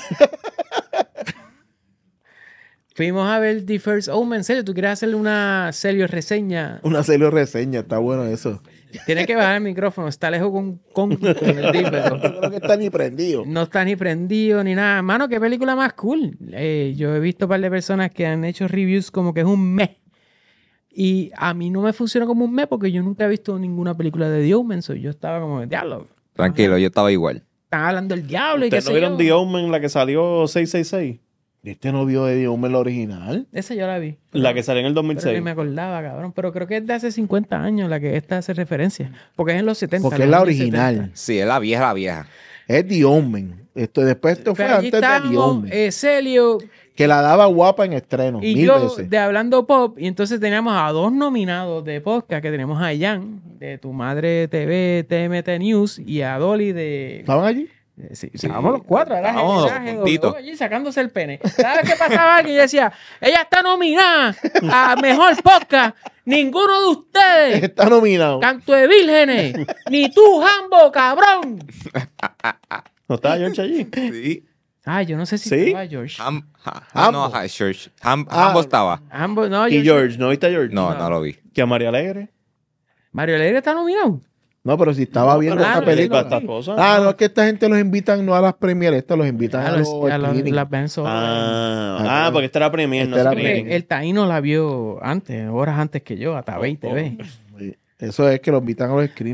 Fuimos a ver The First Omen. Celio, ¿tú quieres hacerle una Celio reseña? Una serie reseña, está bueno eso. Tienes que bajar el micrófono. Está lejos con, con, con el dípero. Yo creo que está ni prendido. No está ni prendido ni nada. Mano, qué película más cool. Eh, yo he visto un par de personas que han hecho reviews como que es un mes. Y a mí no me funciona como un mes porque yo nunca he visto ninguna película de The Omen. So yo estaba como, diablo. Tranquilo, yo estaba igual. Están hablando del diablo y qué ¿Ustedes sé no vieron yo. The Omen, la que salió seis seis seis? Este no vio de Omen la original. Esa yo la vi. La que salió en el dos mil Pero ni seis. me acordaba, cabrón. Pero creo que es de hace cincuenta años la que esta hace referencia. Porque es en los setenta. Porque los es la años original. setenta. Sí, es la vieja, la vieja. Es The Omen. Esto, después esto fue Pero allí antes de The estábamos, Omen. eh, Celio Que la daba guapa en estreno. y mil yo veces. de Hablando Pop. Y entonces teníamos a dos nominados de podcast. Que teníamos a Jan, de Tu Madre T V, T M T News. Y a Dolly de... ¿Estaban allí? Eh, Sí, estábamos los cuatro, era Estábamos era G W juntitos. allí sacándose el pene. Cada vez que pasaba alguien y decía, ella está nominada a Mejor Podcast, ninguno de ustedes, Está nominado. canto de vírgenes, ni tú, Jambo, cabrón. ¿No estaba George allí? Sí. Ay, yo no sé si ¿Sí? estaba George. Ham, ha- Hambo. no, ha- George. Ham, Ah. Hambo estaba. Jambo, no, ¿Y George- George? ¿No viste a George? No, No. no, lo vi. ¿Que a María Alegre? Mario Alegre está nominado. No, pero si estaba viendo pero esta no, película. no, no. Estas cosas. Ah, no, es que esta gente los invitan no a las premieres, estos los invitan a, A los, los- a los- screenings. las ven solas. Ah, ah, porque esta era Premier, no Esta era Porque screening. el Taíno la vio antes, horas antes que yo, a Tabey Oh, T V. Sí. Eso es que los invitan a los screenings.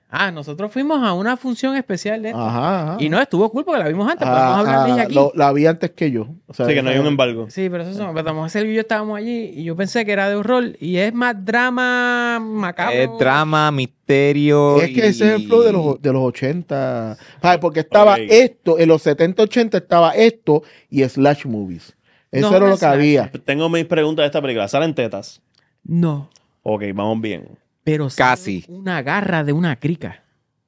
Ah, nosotros fuimos a una función especial de esto. Ajá, ajá. Y no, estuvo cool porque la vimos antes. Ah, Podemos hablar de ella ah, aquí. lo- la vi antes que yo. O sea, Sí, que no hay un embargo. Sí, pero eso es... Pero Sergio y yo estábamos allí y yo pensé que era de horror. Y es más drama macabro. Es drama, misterio. Es que ese es el y- flow de los, de los ochenta. Ay, porque estaba Ok. esto, en los setenta, ochenta estaba esto y slash movies. Eso No, era no lo que slash. había. Tengo mis preguntas de esta película. ¿Salen tetas? No, Ok, vamos bien. pero sale Casi. una garra de una crica.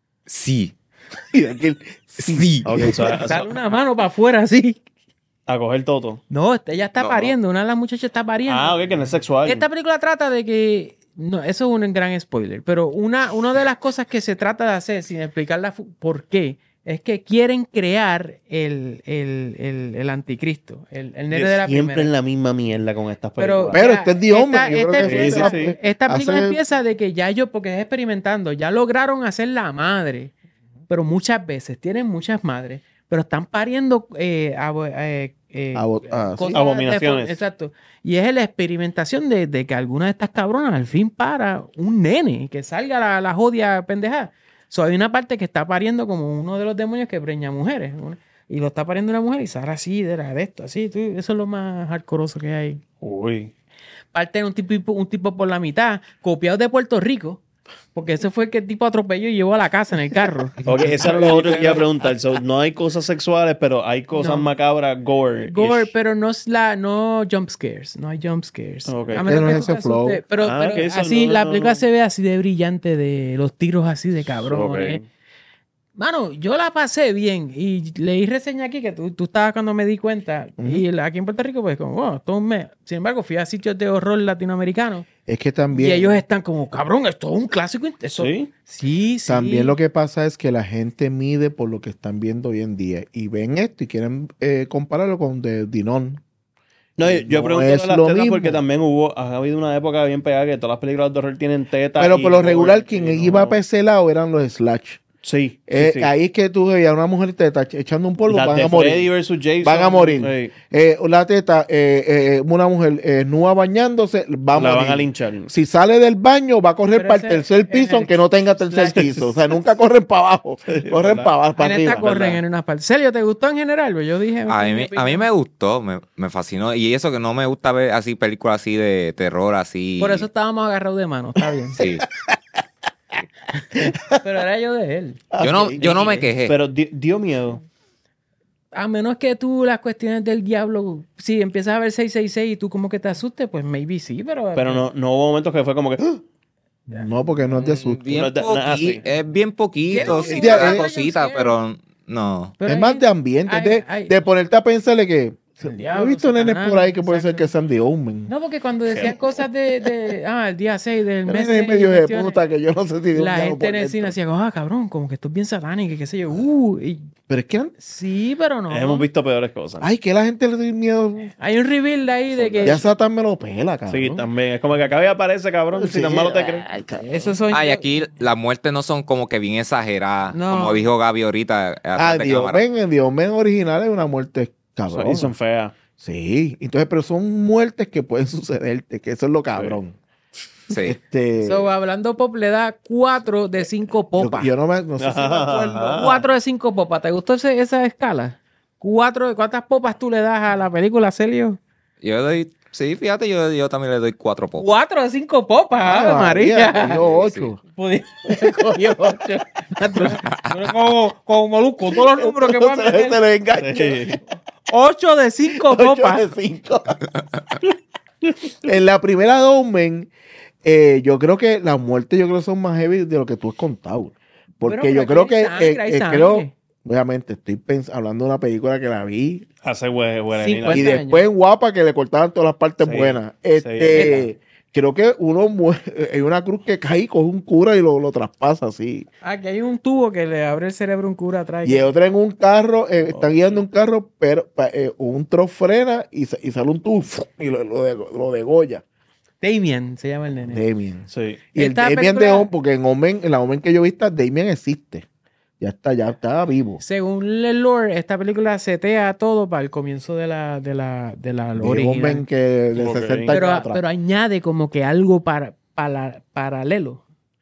Sí. Y aquel- Sí. Ok, so- so- Sale una mano para afuera así. a coger todo. No, este- ella está No, pariendo. Una de las muchachas está pariendo. Ah, ok, que no es sexual. Esta película trata de que... No, eso es un gran spoiler. Pero una, una de las cosas que se trata de hacer, sin explicar la fu- por qué, es que quieren crear el, el, el, el anticristo. El, el nene de la Siempre primera. en la misma mierda con estas Pero, películas. Pero mira, este es The Omen, esta- yo creo esta que empieza- sí, sí, sí. esta película Hace- empieza de que ya ellos, porque es experimentando, ya lograron hacer la madre, pero muchas veces tienen muchas madres, pero están pariendo eh, abo- eh, eh, Abo- ah, sí. cosas Abominaciones. de- exacto. Y es la experimentación de, de que alguna de estas cabronas al fin para un nene, que salga la, la jodia pendeja. So, hay una parte que está pariendo como uno de los demonios que preña mujeres. ¿no? Y lo está pariendo una mujer y sale así, de, la- de esto, así. tú- eso es lo más hardcoreoso que hay. Uy. Parte de un tipo, un tipo por la mitad, copiado de Puerto Rico, porque ese fue el que el tipo atropelló y llevó a la casa en el carro. Ok, eso era lo otro que iba a preguntar. So, no hay cosas sexuales, pero hay cosas No. macabras, gore. Gore, pero no es la, no jump scares, no hay jump scares. Ok. A menos Pero no que es tú te ese flow. asustes, Pero, Ah, pero que eso así, no, la no, película no. se ve así de brillante, de los tiros así de cabrón. Ok. eh. Mano, yo la pasé bien y leí reseña aquí que tú, tú estabas cuando me di cuenta. Y la- aquí en Puerto Rico, pues, como, wow, todo un mes. Sin embargo, fui a sitios de horror latinoamericanos Es que también, y ellos están como, cabrón, esto es un clásico. Eso, ¿Sí? Sí, sí. también lo que pasa es que la gente mide por lo que están viendo hoy en día y ven esto y quieren eh, compararlo con The Dinon. No, yo, yo No pregunto es de las lo tetas mismo. porque también hubo, ha habido una época bien pegada que todas las películas de horror tienen tetas. Pero y por lo gore, regular, quien y no- iba para ese lado eran los slash. Sí, sí, Eh, sí. Ahí es que tú veías a una mujer teta echando un polvo, Las van de a morir. Freddy versus Jason. Van a morir. eh, Eh, la teta, eh, eh, una mujer eh, nua bañándose, va a la morir. van a linchar. Si sale del baño, va a correr Pero para el ese tercer es piso, el- aunque no tenga tercer piso. O sea, nunca corren para abajo, corren para abajo, para En esta arriba. corren en una parte. Celio, ¿te gustó en general? Pues yo dije. A mi mí, a opinión. mí me gustó, me, me fascinó. Y eso que no me gusta ver así películas así de terror, así. Por eso estábamos agarrados de mano, está bien. Sí. Pero era yo de él. Yo no, yo no me quejé. Pero di- dio miedo. A menos que tú las cuestiones del diablo, si empiezas a ver seiscientos sesenta y seis y tú como que te asustes, pues maybe sí, pero... Pero no, no hubo momentos que fue como que. ¡Ah! No, porque no es de susto. Bien No, no, poqui- así. es bien poquito, ¿Qué? sí, Sí, cada eh, cosita, eh, pero no. pero es hay más gente- de ambiente, hay- de, hay- de ponerte a pensarle que... El He diablo, visto nenes Satanás, por ahí que puede exacto. ser que sean de Omen. No, porque cuando decían cosas de, de... Ah, el día seis del Pero mes... nenes seis, medio de cuestiones, puta que yo no sé si de un la diablo gente en por el cine dentro. hacía, ah, cabrón, como que esto es bien satánico, y qué sé yo. Uh, y- Pero es que... eran- sí, pero no. Hemos visto peores cosas. Ay, que la gente le tiene miedo. Hay un reveal de ahí de que... Ya Satán me lo pela, cabrón. Sí, también. Es como que acá y aparece, cabrón. Si Sí. tan malo te crees. Ay, Esos son... Ay, aquí las muertes no son como que bien exageradas, No. como dijo Gaby ahorita. atrás Ah, de Dios cámara. men, en Dios men original es una muerte cabrón. Y son feas. Sí, entonces, pero son muertes que pueden sucederte, que eso es lo cabrón. Sí. Este, So, hablando pop, le da cuatro de cinco yo, popas. yo no, me, no sé si me acuerdo. cuatro de cinco popas. ¿Te gustó ese- esa escala? Cuatro de ¿Cuántas popas tú le das a la película, Celio? Yo le doy, sí, fíjate, yo, yo también le doy cuatro popas. Cuatro de cinco popas, Ah, Ave María. Yo ocho. Podía- cogió ocho. Pero como, como Molusco, todos los números que puedan Se, se meter. le engancha. Sí. Ocho de cinco Ocho popas. de cinco. En la primera Domen, eh, yo creo que las muertes yo creo que son más heavy de lo que tú has contado. Porque Bueno, yo pero creo aquí hay que sangre, eh, hay eh, sangre. creo, obviamente, estoy pens- hablando de una película que la vi Hace hue- huele Cincuenta y años. después en Guapa que le cortaban todas las partes Sí, buenas. sí, Este, creo que uno muere, hay una cruz que cae y coge un cura y lo, lo traspasa así. Aquí hay un tubo que le abre el cerebro a un cura atrás. Y otra en un carro, eh, Oh, están guiando un carro, pero pa- eh, un trozo frena y, sa- y sale un tubo y lo, lo, de- lo degolla. Damien se llama el nene. Damien. Sí. Y el Esta Damien película- de Omen, porque en Omen, en la Omen que yo vi está, Damien existe. Ya está, ya está vivo. Según el lore, esta película setea todo para el comienzo de la, de la, de la De original. Omen que de Ok. sesenta pero, años atrás. pero añade como que algo para, para, paralelo.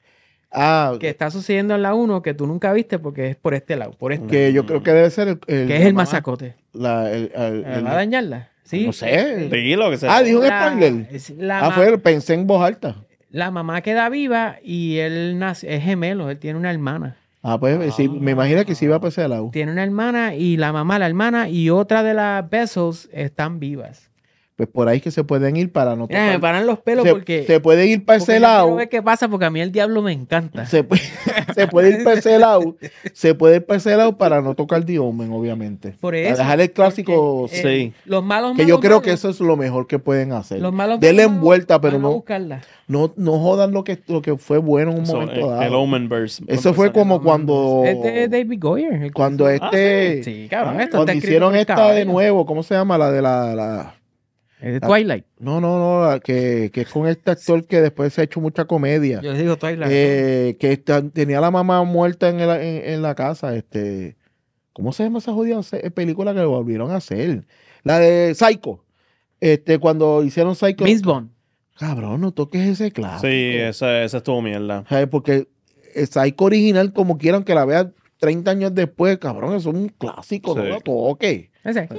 Ah, que está sucediendo en la uno que tú nunca viste porque es por este lado, por este, que yo creo que debe ser el... que es el mazacote. La, el, el- ¿Va el- a dañarla? Sí. no sé. Sí, lo que sea. Ah, dijo un La- spoiler. es la, Ah, ma- fue, pensé en voz alta. la mamá queda viva y él nace, es gemelo, él tiene una hermana. Ah, pues sí, me imagino que sí iba para ese lado. Tiene una hermana y la mamá, la hermana y otra de las Vessels están vivas. Pues por ahí que se pueden ir para no Mira, me tocar. paran los pelos Se, porque, se pueden ir para porque ese yo quiero lado. ver qué pasa porque a mí el diablo me encanta. Se puede, se puede ir para ese lado. Se puede ir para ese lado para no tocar The Omen, obviamente. Por Para eso. dejar el clásico. porque, eh, sí. Los malos Que yo malos, creo que malos, eso es lo mejor que pueden hacer. los malos Denle malos envuelta, pero van a no, buscarla. no, no jodan lo que, lo que fue bueno en un So, momento eh, dado. el Omenverse. Eso fue como cuando, Es de David Goyer. el que cuando hizo- este, Sí, cabrón. Esto cuando está escrito hicieron por el esta caballo. de nuevo, ¿cómo se llama? La de la, la Es de Twilight. no, no, no, la que, que es con este actor que después se ha hecho mucha comedia. Yo les digo Twilight. Eh, que está- tenía a la mamá muerta en, el- en, en la casa. Este, ¿cómo se llama esa jodida se- película que lo volvieron a hacer? La de Psycho. Este, cuando hicieron Psycho. Miss Bond. Cabrón, no toques ese clásico. Sí, esa, esa estuvo mierda. ¿Sabes? Porque el Psycho original, como quieran que la vean treinta años después, cabrón, eso es un clásico, Sí. no lo toques. Ese.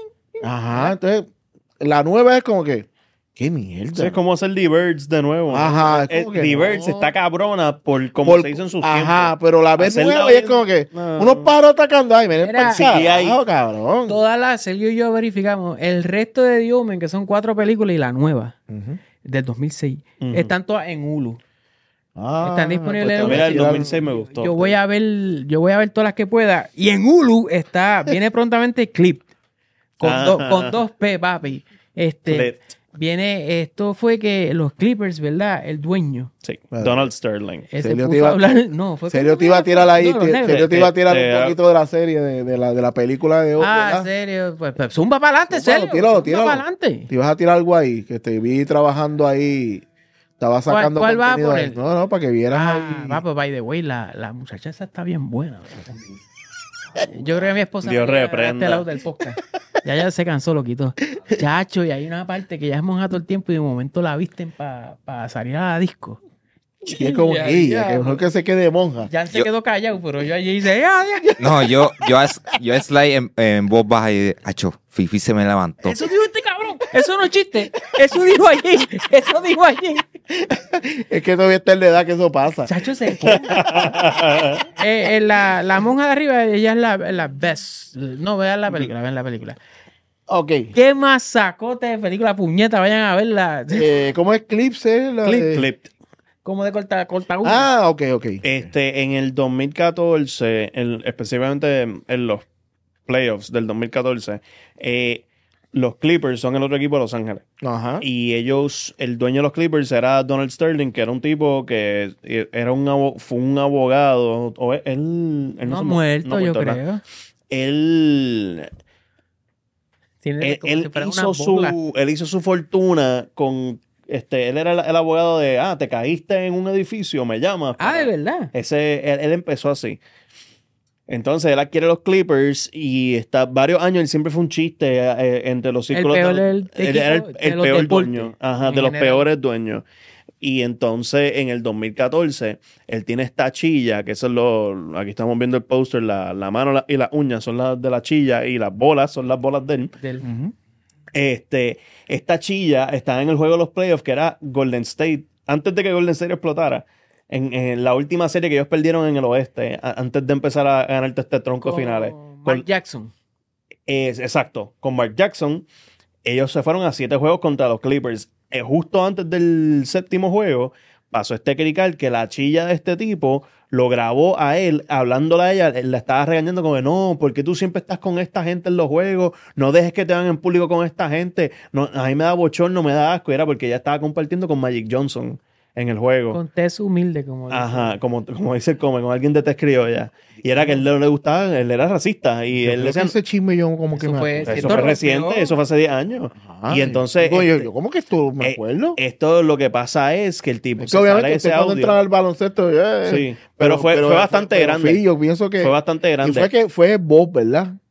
Ajá, entonces, la nueva es como que, qué mierda. Sí, es como hacer The Birds de nuevo. Ajá, es Eh, como que The no. Birds está cabrona por como Por- se hizo en sus Ajá, tiempos. pero la ves Hacerla nueva y es bien- como que No. unos pájaros atacando. Ay, miren, Era- para Sí, hay- cabrón. Todas las, Sergio y yo verificamos, el resto de The Omen, que son cuatro películas, y la nueva, Ujú. del dos mil seis, Ujú. están todas en Hulu. Ah, Están disponibles en pues, Mira, el también dos mil seis me gustó. Yo voy a ver, yo voy a ver todas las que pueda. Y en Hulu está, viene prontamente Clip. Con, Ajá. do- con dos P, papi. Este, Lit. viene, esto fue que los Clippers, ¿verdad? El dueño. Sí, Vale. Donald Sterling. Ese Serio puso te iba- a hablar, no, fue Serio con- te iba a tirar ahí, no, los te- negros. serio te iba a tirar Te- te- un poquito de la serie, de, de la, de la película de hoy, Ah, ¿verdad? serio. Pues, pues zumba para adelante, Zúmbalo, serio. tíralo, Zumba tíralo. para adelante. Te ibas a tirar algo ahí, que te vi trabajando ahí, estaba sacando cuál va a contenido ahí. poner? No, no, para que vieras Ah, ahí. va, pues by the way, la, la muchacha esa está bien buena. Yo creo que mi esposa Dios no llega a reprenda. este lado del podcast. Ya ya se cansó, lo quitó. Chacho, y hay una parte que ya es monja todo el tiempo y de momento la visten para salir a la disco. Y es como Ya, que ya, ella, que mejor que se quede monja. Ya se Yo- quedó callado, pero yo allí dice, ya, ya. No, yo, yo, a, yo a Sly en, en voz baja y acho, Fifi se me levantó. Eso dijo este cabrón. Eso no es chiste. Eso dijo allí. Eso dijo allí. Es que todavía está en la edad que eso pasa. Chacho se fue. eh, eh, la, la monja de arriba, ella es la, la best. No, vean la película, vean la película. Ok. ¿Qué más sacote de película, puñeta? Vayan a verla. Eh, ¿Cómo es Eclipse? La Clip, de- Clipped. Como de corta, corta uña. Ah, ok, ok. Este, en el dos mil catorce, el- específicamente en los playoffs del dos mil catorce, eh, los Clippers son el otro equipo de Los Ángeles. Ajá. Y ellos, el dueño de los Clippers era Donald Sterling, que era un tipo que eh, era un, abo- fue un abogado. O él, él no, se ha mu- muerto, no ha yo ¿verdad? creo. Él, Tiene él, como él si fuera una hizo bola. su, él hizo su fortuna con... Este, él era el, el abogado de, ah, te caíste en un edificio, me llamas. Ah, de para-". verdad. Ese, él, él empezó así. Entonces él adquiere los Clippers y está varios años. Él siempre fue un chiste eh, entre los El círculos. peor de- del él era el, equipo el de los peor deportes, dueño. Ajá, en de los general. peores dueños. Y entonces en el dos mil catorce él tiene esta chilla, que eso es lo. Aquí estamos viendo el póster, la, la mano la- y las uñas son las de la chilla y las bolas son las bolas de él. Del- Ujú. Este, esta chilla está en el juego de los playoffs, que era Golden State, antes de que Golden State explotara. En, en la última serie que ellos perdieron en el oeste, a- antes de empezar a ganar este tronco con finales. Mark Con- Jackson. es, exacto, con Mark Jackson, ellos se fueron a siete juegos contra los Clippers. Eh, justo antes del séptimo juego, pasó este crical que la chilla de este tipo lo grabó a él, hablándole a ella, él la estaba regañando como que no, porque tú siempre estás con esta gente en los juegos, no dejes que te van en público con esta gente, no, a mí me da bochorno, me da asco, era porque ella estaba compartiendo con Magic Johnson en el juego. Con tez humilde, como dice. Ajá, como, como dice el come, con alguien de te criolla. Y era que él no le gustaba, él era racista. Y Yo él creo decía, que ese chisme yo como que Eso me fue- acuerdo. eso Esto fue reciente, rompió. eso fue hace diez años. Ajá. Y entonces, Digo, yo, este- yo, ¿cómo que esto me eh, acuerdo? Esto lo que pasa es que el tipo Es se que sale obviamente ese usted cuando audio. entra al baloncesto, eh, Sí, pero fue- fue bastante pero grande. sí, yo pienso que Fue bastante y grande. fue que fue Bob, ¿verdad?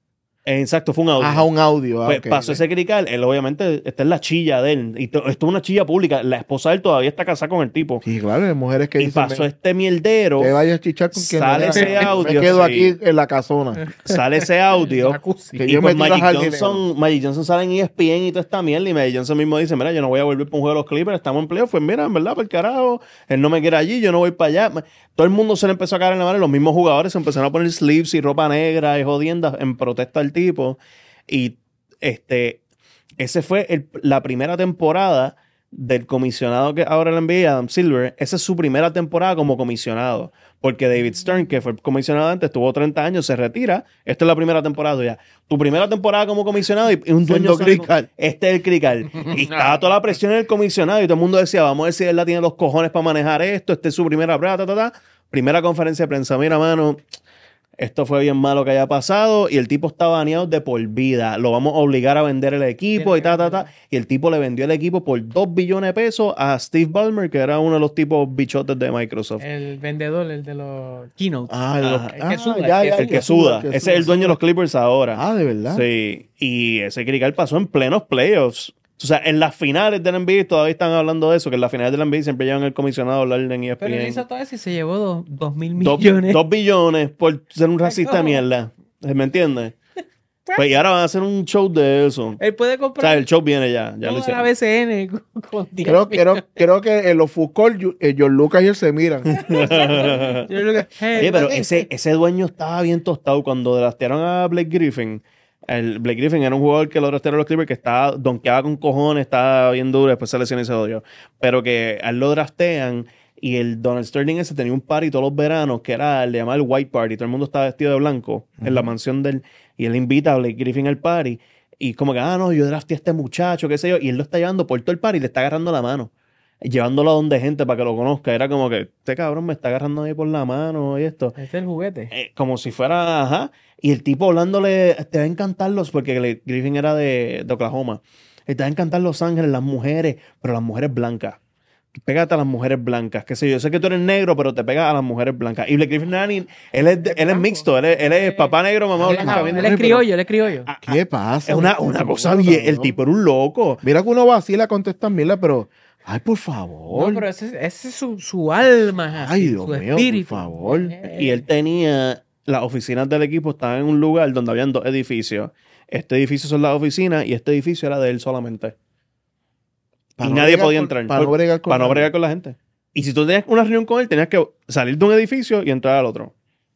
Exacto, fue un audio. Ajá, un audio. Ah, Pues ok, pasó ok. ese crical, él obviamente, esta es la chilla de él. Y to- esto es una chilla pública. La esposa de él todavía está casada con el tipo. Sí, claro, hay mujeres que Y dicen, pasó "Me- este mierdero, que vayas a chichar con quien sale no ese quiera. audio, Me quedo sí. aquí en la casona. sale ese audio. Jacuzzi. Que Y yo pues me tiro Magic al jardinero. Johnson, Magic Johnson sale en E S P N y toda esta mierda. Y Magic Johnson mismo dice: Mira, yo no voy a volver para un juego de los Clippers. Estamos en playoff. Pues mira, en verdad, por el carajo. Él no me quiere allí, yo no voy para allá. Todo el mundo se le empezó a caer en la mano. Los mismos jugadores se empezaron a poner sleeves y ropa negra y jodiendas en protesta al tipo. Y este, ese fue el- la primera temporada del comisionado que ahora le envía, Adam Silver. Esa es su primera temporada como comisionado. Porque David Stern, que fue el comisionado antes, tuvo treinta años, se retira. Esta es la primera temporada ya. Tu primera temporada como comisionado y, y un dueño... Siendo sale con- crical. Este es el crical. Y estaba toda la presión en el comisionado y todo el mundo decía, vamos a ver si él la tiene los cojones para manejar esto. Esta es su primera prueba, ta, ta, ta. Primera conferencia de prensa. Mira, mano, esto fue bien malo que haya pasado y el tipo está baneado de por vida. Lo vamos a obligar a vender el equipo y ta, ta, ta. Y el tipo le vendió el equipo por dos billones de pesos a Steve Ballmer, que era uno de los tipos bichotes de Microsoft. El vendedor, el de los keynotes. Ah, el, Ajá. El que suda, ya, el ya, el que suda. el que Ese es el dueño de los Clippers ahora. Ah, de verdad. Sí. Y ese crical pasó en plenos playoffs. O sea, en las finales del N B A todavía están hablando de eso, que en las finales del N B A siempre llevan el comisionado a hablar en E S P N. Pero él hizo todo eso y se llevó dos, dos mil Dos, millones. dos billones por ser un racista de mierda. ¿Me entiendes? Pues y ahora van a hacer un show de eso. Él puede O sea, comprar el show viene ya. Ya lo toda la hicieron. B C N con, con diez Creo, millones. creo, creo que en los Foucault, Yu- eh, John Lucas y él se miran. Yo creo que- hey, Oye, pero ese, ese dueño estaba bien tostado cuando draftearon a Blake Griffin. El Blake Griffin era un jugador que lo draftearon los Clippers que estaba, donkeaba con cojones, estaba bien duro, después se lesionó y se odió. Pero que a él lo draftean y el Donald Sterling ese tenía un party todos los veranos que era, le llamaba el White Party. Todo el mundo estaba vestido de blanco en la mansión del... Y él invita a Blake Griffin al party. Y como que, ah, no, yo drafté a este muchacho, qué sé yo. Y él lo está llevando por todo el party y le está agarrando la mano. Llevándolo a donde gente para que lo conozca. Era como que, este cabrón me está agarrando ahí por la mano y esto. Este es el juguete. Eh, como si fuera, ajá. Y el tipo hablándole, te va a encantar los, porque le- Griffin era de, de Oklahoma. Te va a encantar Los Ángeles, las mujeres, pero las mujeres blancas. Pégate a las mujeres blancas, qué sé yo. Yo sé que tú eres negro, pero te pegas a las mujeres blancas. Y Blake Griffin, no era ni- él, es, de- él es mixto, él es, él es papá negro, mamá Él, blanca. bien- él es criollo, él es criollo. Ah, ¿Qué pasa? Es una, una cosa bien, el tipo era un loco. Mira que uno vacila con todas estas mierdas, pero... Ay, por favor. No, pero ese, ese es su, su alma. es así, Ay, Dios su mío, por espíritu. favor. Eh, Y él tenía, las oficinas del equipo estaban en un lugar donde habían dos edificios. Este edificio son las oficinas y este edificio era de él solamente. Para y no nadie bregar podía con- entrar. Para no Por- bregar con para no nadie. bregar con la gente. Y si tú tenías una reunión con él, tenías que salir de un edificio y entrar al otro.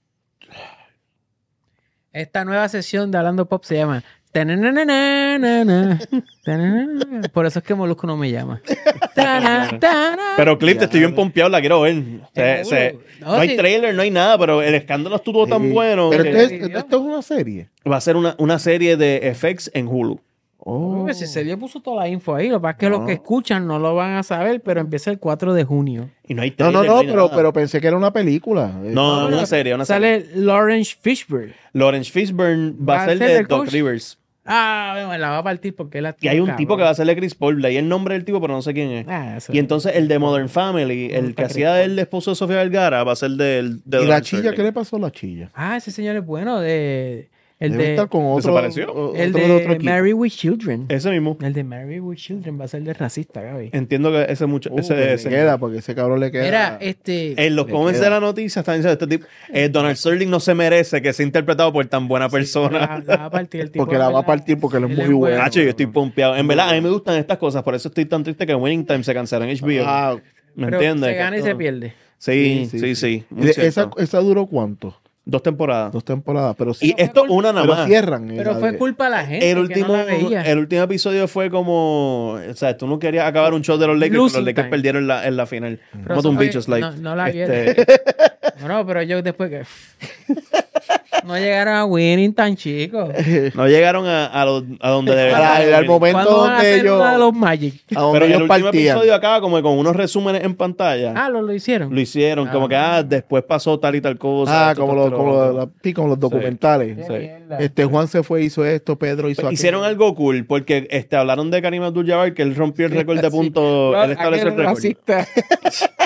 Esta nueva sesión de Hablando Pop se llama tananana, tananana. Por eso es que Molusco no me llama. Tana, tana. Pero Clip, te estoy bien pompeado, la quiero ver. Se- Seguro. se- No, no hay sí. trailer, no hay nada, pero el escándalo estuvo tan Sí. bueno. Pero que esto es, esto es una serie. va a ser una, una serie de F X en Hulu. Oh. Porque si se dio puso toda la info ahí, lo que pasa es que No. los que escuchan no lo van a saber, pero empieza el cuatro de junio. Y no hay No, trailer. no, no, hay pero, nada. pero pensé que era una película. Eh, No, No, una no, serie, una serie. Sale Lawrence Fishburne. Lawrence Fishburne va, a ser ser de el Doc coach. Rivers. Ah, bueno, la va a partir porque él Y hay un tipo que va a ser de Chris Paul. Leí el nombre del tipo, pero no sé quién es. Ah, eso- Y entonces el de Modern Family, el está que Chris hacía del esposo de Sofía Vergara, va a ser del de ¿Y la Donald chilla? Sterling. ¿Qué le pasó a la chilla? Ah, ese señor es bueno. De, el Debe de, estar con otro, ¿Desapareció? o- el otro de de otro equipo. Married with Children. Ese mismo. El de Married with Children va a ser de racista, Gaby. Entiendo que ese mucho. Uh, ese, le ese- queda, porque ese cabrón le queda. Era este. En los le comments queda. de la noticia están diciendo este tipo. eh, Donald Sterling no se merece que sea interpretado por tan buena persona. La, la va a partir el tipo. Porque la va a ¿verdad? partir porque él es muy bueno. Nacho, yo estoy pompeado. En verdad, a mí me gustan estas cosas. Por eso estoy tan triste que Winning Time se canceló en H B O. Ah, ¿Me Pero entiendes? Se gana y Que se esto- pierde. Sí, sí, sí. sí. muy de- esa, cierto. esa duró cuánto? Dos temporadas. Dos temporadas. Pero sí. Y esto una nada pero más. cierran. eh, Pero la fue de- culpa de la gente. El que último, no la veía. el último episodio fue como. O sea, tú no querías acabar un show de los Lakers, Losing pero los Lakers time. perdieron en la, en la final. Pero Como eso un fue- bichos, like. no, no la este, vieron. No, pero yo después que. No llegaron a winning tan chicos. no llegaron a, a, lo- a donde deberían. Al- al haber. momento ¿Cuándo van a donde hacer ellos. una de los Magic? A donde Pero el ellos último partían. episodio acaba como con unos resúmenes en pantalla. Ah, lo, lo hicieron. Lo hicieron, como que ah, después pasó tal y tal cosa. Ah, esto, como, esto, los, lo como, otro. los- sí, como los documentales. Qué sí. mierda. Este Juan se fue, hizo esto, Pedro hizo aquello. Hicieron algo cool porque este, hablaron de Karim Abdul-Jabbar que él rompió el récord de puntos, No, él estableció el aquel récord. racista.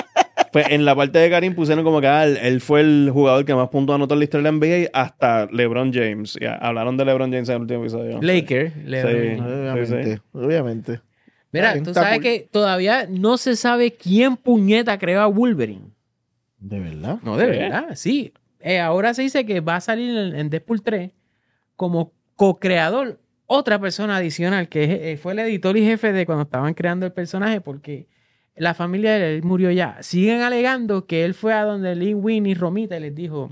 Pues en la parte de Karim pusieron como que ah, él, él fue el jugador que más puntos anotó en la historia de la N B A hasta LeBron James. Ya, hablaron de LeBron James en el último episodio. Laker. Sí. LeBron. Obviamente, sí. obviamente. Mira, Está tú está sabes cool. que todavía no se sabe quién puñeta creó a Wolverine. ¿De verdad? No, de ¿Sí? verdad, sí. Eh, ahora se dice que va a salir en, en Deadpool tres como co-creador otra persona adicional que es- eh, fue el editor y jefe de cuando estaban creando el personaje porque la familia de él murió ya. Siguen alegando que él fue a donde Lee Wein y Romita y les dijo,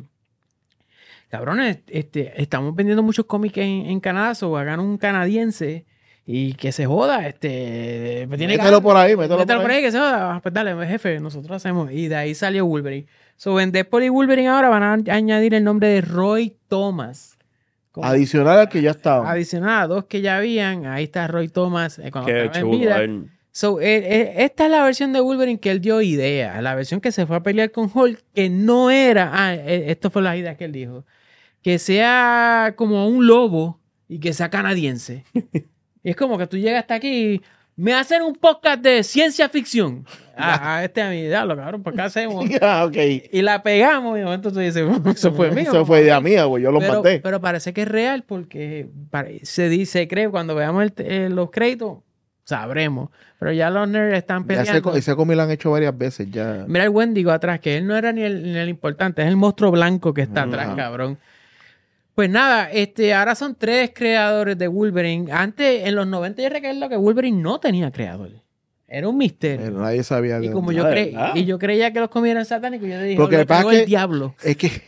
cabrones, este, estamos vendiendo muchos cómics en, en Canadá, o hagan un canadiense y que se joda, este, tiene que- Mételo por ahí, mételo, Mételo por ahí. que se joda. Ah, pues dale, jefe, nosotros hacemos. Y de ahí salió Wolverine. So, en Deadpool y Wolverine ahora van a añadir el nombre de Roy Thomas. Como Adicional al que ya estaba. adicional a dos que ya habían. Ahí está Roy Thomas eh, cuando Qué estaba en chulo. vida. él. So, eh, eh, esta es la versión de Wolverine que él dio idea. La versión que se fue a pelear con Hulk, que no era. Ah, eh, esto fue la idea que él dijo. Que sea como un lobo y que sea canadiense. Y es como que tú llegas hasta aquí y me hacen un podcast de ciencia ficción. A, a este a mi diablo, cabrón, ¿por qué hacemos? Ah, ok. Y la pegamos y de momento tú dices, eso fue mío. Eso fue idea mía, güey. Yo lo pero, maté. pero parece que es real porque pare- se dice, se cree, cuando veamos el- eh, los créditos, sabremos. Pero ya los nerds están Ya peleando. ese, co- ese cómic lo han hecho varias veces. Ya. Mira el Wendigo atrás, que él no era ni el, ni el importante, es el monstruo blanco que está atrás, Ajá. cabrón. Pues nada, este, ahora son tres creadores de Wolverine. Antes, en los noventa, yo recuerdo que Wolverine no tenía creador. Era un misterio. Pero nadie sabía de y como dónde. yo Ah, cre- ¿verdad? y yo creía que los comieran satánicos, yo le dije, Lo que lo pasa creó es el que- diablo. Es que,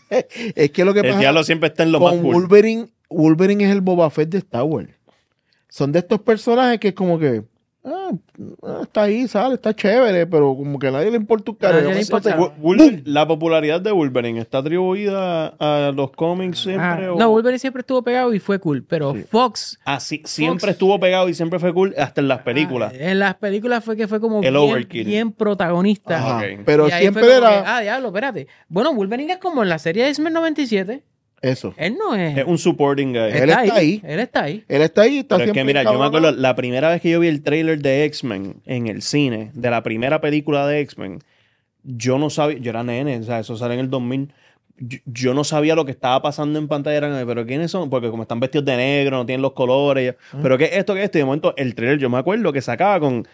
es que lo que El pasa diablo siempre está en lo más con cool. Wolverine, Wolverine es el Boba Fett de Star Wars. Son de estos personajes que es como que ah, ah, está ahí, sale, está chévere, pero como que a nadie le importa un carajo. Nadie le importa. Entonces, Wo- Wolverine- la popularidad de Wolverine está atribuida a los cómics siempre. Ah, o- no, Wolverine siempre estuvo pegado y fue cool, pero Sí. Fox Ah, sí, siempre Fox- estuvo pegado y siempre fue cool, hasta en las películas. ah, en las películas fue que fue como El bien, overkill. bien protagonista. Ajá, ok. pero Y ahí siempre fue como era que, ah, diablo, espérate. Bueno, Wolverine es como en la serie de X-Men noventa y siete. eso. Él no es. Es un supporting guy. Él está ahí. Él está ahí. Él está ahí, está Pero es siempre que mira, yo me encabronado. acuerdo la primera vez que yo vi el trailer de X-Men en el cine, de la primera película de X-Men, yo no sabía, yo era nene, o sea, eso sale en el dos mil. Yo, yo no sabía lo que estaba pasando en pantalla, era, pero ¿quiénes son? Porque como están vestidos de negro, no tienen los colores, yo, pero ¿qué es esto, qué es esto? Y de momento el trailer, yo me acuerdo que sacaba con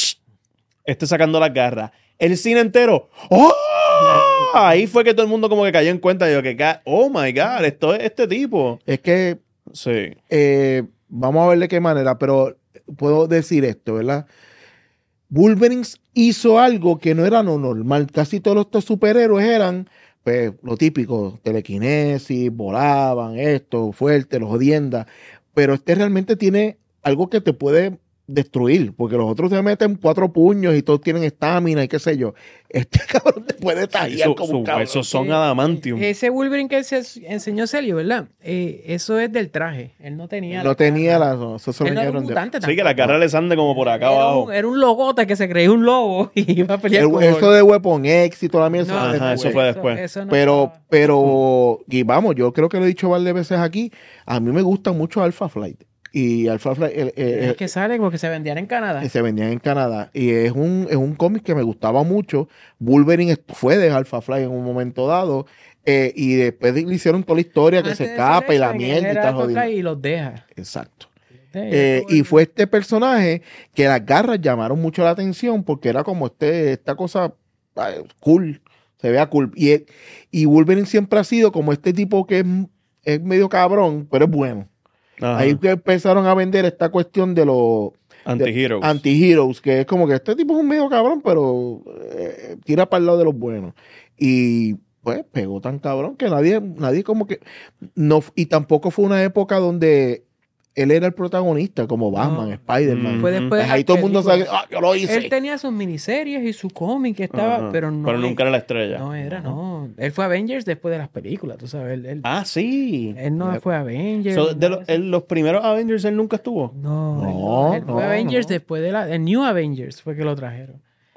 este sacando las garras. El cine entero, ¡oh! Ahí fue que todo el mundo como que cayó en cuenta, yo que, ca- oh my God, esto es este tipo. Es que Sí. eh, vamos a ver de qué manera, pero puedo decir esto, ¿verdad? Wolverine hizo algo que no era lo normal. Casi todos estos superhéroes eran, pues, lo típico, telequinesis, volaban, esto, fuerte, los jodiendas. Pero este realmente tiene algo que te puede destruir, porque los otros te meten cuatro puños y todos tienen estamina y qué sé yo. Este cabrón te puede tallar Su- como su- un cabrón. esos son Eh, adamantium. Ese Wolverine que se enseñó Celio, ¿verdad? Eh, eso es del traje. Él no tenía. No la tenía cara. la... Eso se lo Él no era un vinieron de- mutante Sí, que la tampoco. cara le sande como por acá era abajo. Un, era un logote que se creía un lobo y iba a pelear El- con eso Hulk. de Weapon X y toda la mierda. No, eso fue Ajá, después. eso fue después. eso no Pero, estaba- pero, y vamos, yo creo que lo he dicho varias veces aquí, a mí me gusta mucho Alpha Flight. Y Alpha Flight el- el- es que sale porque se vendían en Canadá. el- se vendían en Canadá. Y es un, es un cómic que me gustaba mucho. Wolverine est- fue de Alpha Flight en un momento dado. eh, y después le hicieron toda la historia que Antes se de escapa hacer y la eso, mierda y era tal Alpha jodido. Flight y los deja. Exacto. Eh, Eh, y fue este personaje que las garras llamaron mucho la atención porque era como este, esta cosa ay, cool, se vea cool. Y, es- y Wolverine siempre ha sido como este tipo que es, es medio cabrón, pero es bueno. Ajá. Ahí que empezaron a vender esta cuestión de los Anti-heroes. anti-heroes, que es como que este tipo es un medio cabrón, pero eh, tira para el lado de los buenos. Y pues pegó tan cabrón que nadie, nadie como que no, y tampoco fue una época donde él era el protagonista, como Batman, No. Spider-Man. Mm. Fue después de Pues ahí las todo el mundo sabe, películas. ah, yo lo hice. Él tenía sus miniseries y su cómic que estaba, Ajá. pero no. Pero nunca era la estrella. No era, no. Él fue Avengers después de las películas, tú sabes. Él, él- Ah, sí. él no Yep. fue Avengers. So, de no, lo- en los primeros Avengers él nunca estuvo. no, él No, él fue no, Avengers no. después de la. El New Avengers fue que lo trajeron.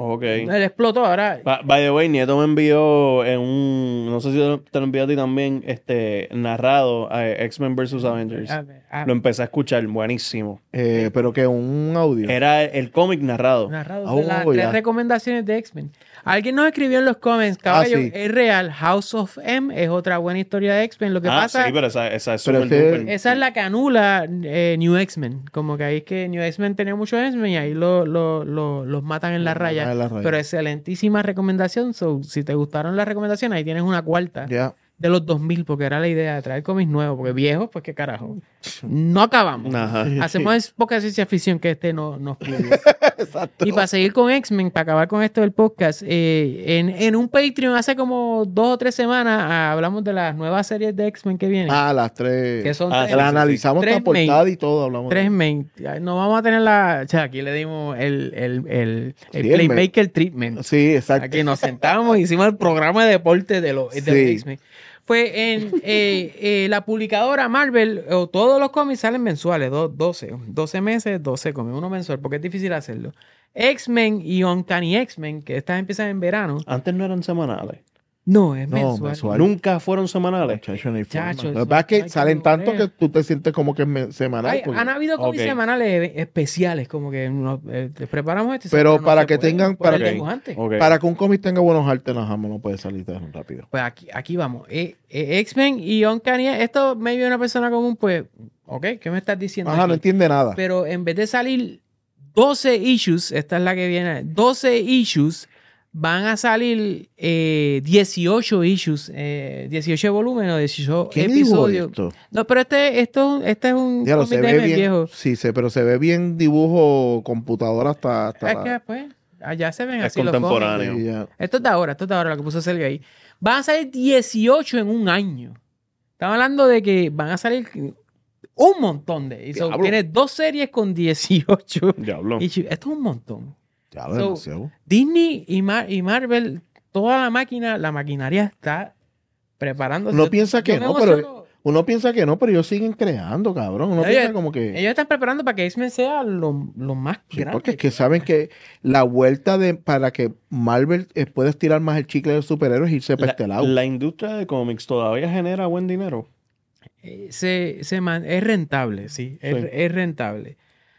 Ok. Él explotó ahora. Ba- By the way, Nieto me envió en un, no sé si te lo envió a ti también, este, narrado a X-Men versus Avengers. A ver, a- Lo empecé a escuchar, buenísimo. Eh, pero que un audio. Era el, el cómic narrado. narrado Oh, de las tres ya. recomendaciones de X-Men. Alguien nos escribió en los comments, caballo, sí. es real. House of M es otra buena historia de X-Men. Lo que ah, pasa sí, pero esa, esa es Pero super ese- duper. esa es la que anula eh, New X-Men. Como que ahí es que New X-Men tenía muchos X-Men y ahí lo, lo- lo- los matan en la Los raya. matan en la raya. Pero excelentísima recomendación. So, si te gustaron las recomendaciones, ahí tienes una cuarta Ya. de los dos mil, porque era la idea de traer cómics nuevos, porque viejos, pues qué carajo. No acabamos. Ajá. Hacemos poca ciencia ficción que este no nos pide. Exacto. Y para seguir con X-Men, para acabar con esto del podcast, eh, en, en un Patreon hace como dos o tres semanas ah, hablamos de las nuevas series de X-Men que vienen. Ah, las tres. que son ah, tres, sí, la sí, analizamos Tres la portada y todo. Hablamos de- tres main. Ya, no vamos a tener la... O sea, aquí le dimos el, el, el, el Sí, el Playmaker Treatment. Sí, exacto. Aquí nos sentamos y hicimos el programa de deporte de los, de los Sí. X-Men. Fue en eh, eh, la publicadora Marvel, o todos los cómics salen mensuales, do- doce, doce meses, doce cómics, uno mensual, porque es difícil hacerlo. X-Men y Uncanny X-Men, que estas empiezan en verano. Antes no eran semanales. No, es No, mensual. mensual. Nunca fueron semanales. Muchacho, no hay forma. Muchacho, Lo que pasa es que hay que salen tanto mover. que tú te sientes como que es me- semanal. Ay, porque- han habido cómics Ok. semanales especiales, como que nos, eh, te preparamos esto. y se- Pero no para se que puede, tengan- por para el que- dibujante. Ok. Para que un cómic tenga buenos artes, no, jamás no puede salir tan rápido. Pues aquí, aquí vamos. Eh, eh, X-Men y Uncanny, esto maybe una persona común, pues, ok, ¿qué me estás diciendo? Ajá, aquí? no entiende nada. Pero en vez de salir doce issues, esta es la que viene, doce issues, van a salir eh, dieciocho issues, eh, dieciocho volúmenes o dieciocho ¿Quién dibujó episodios. esto? No, pero este, esto, este es un Ya lo cómic se de ve X-Men bien. viejo. Sí, se, pero se ve bien dibujo computadora hasta. hasta Es la- que pues, allá se ven Es así los cómics. contemporáneo. Sí, ya. Esto es de ahora, esto es de ahora, lo que puso Sergio ahí. Van a salir dieciocho en un año. Estamos hablando de que van a salir un montón de. Y so, Diablo. tienes dos series con dieciocho. Diablo. issues. Esto es un montón. Ya lo So, demasiado. Disney y, Mar- y Marvel, toda la máquina, la maquinaria está preparándose. Uno piensa Yo que me no, pero emociono. uno piensa que no, pero ellos siguen creando, cabrón. Uno Ellos- piensa como que. Ellos están preparando para que X-Men sea lo, lo más Sí, grande. porque es que saben que la vuelta de para que Marvel eh, pueda estirar más el chicle de los superhéroes es irse para La, este lado. la industria de cómics todavía genera buen dinero. Eh, se, se man- es rentable, sí, es, Sí. es rentable.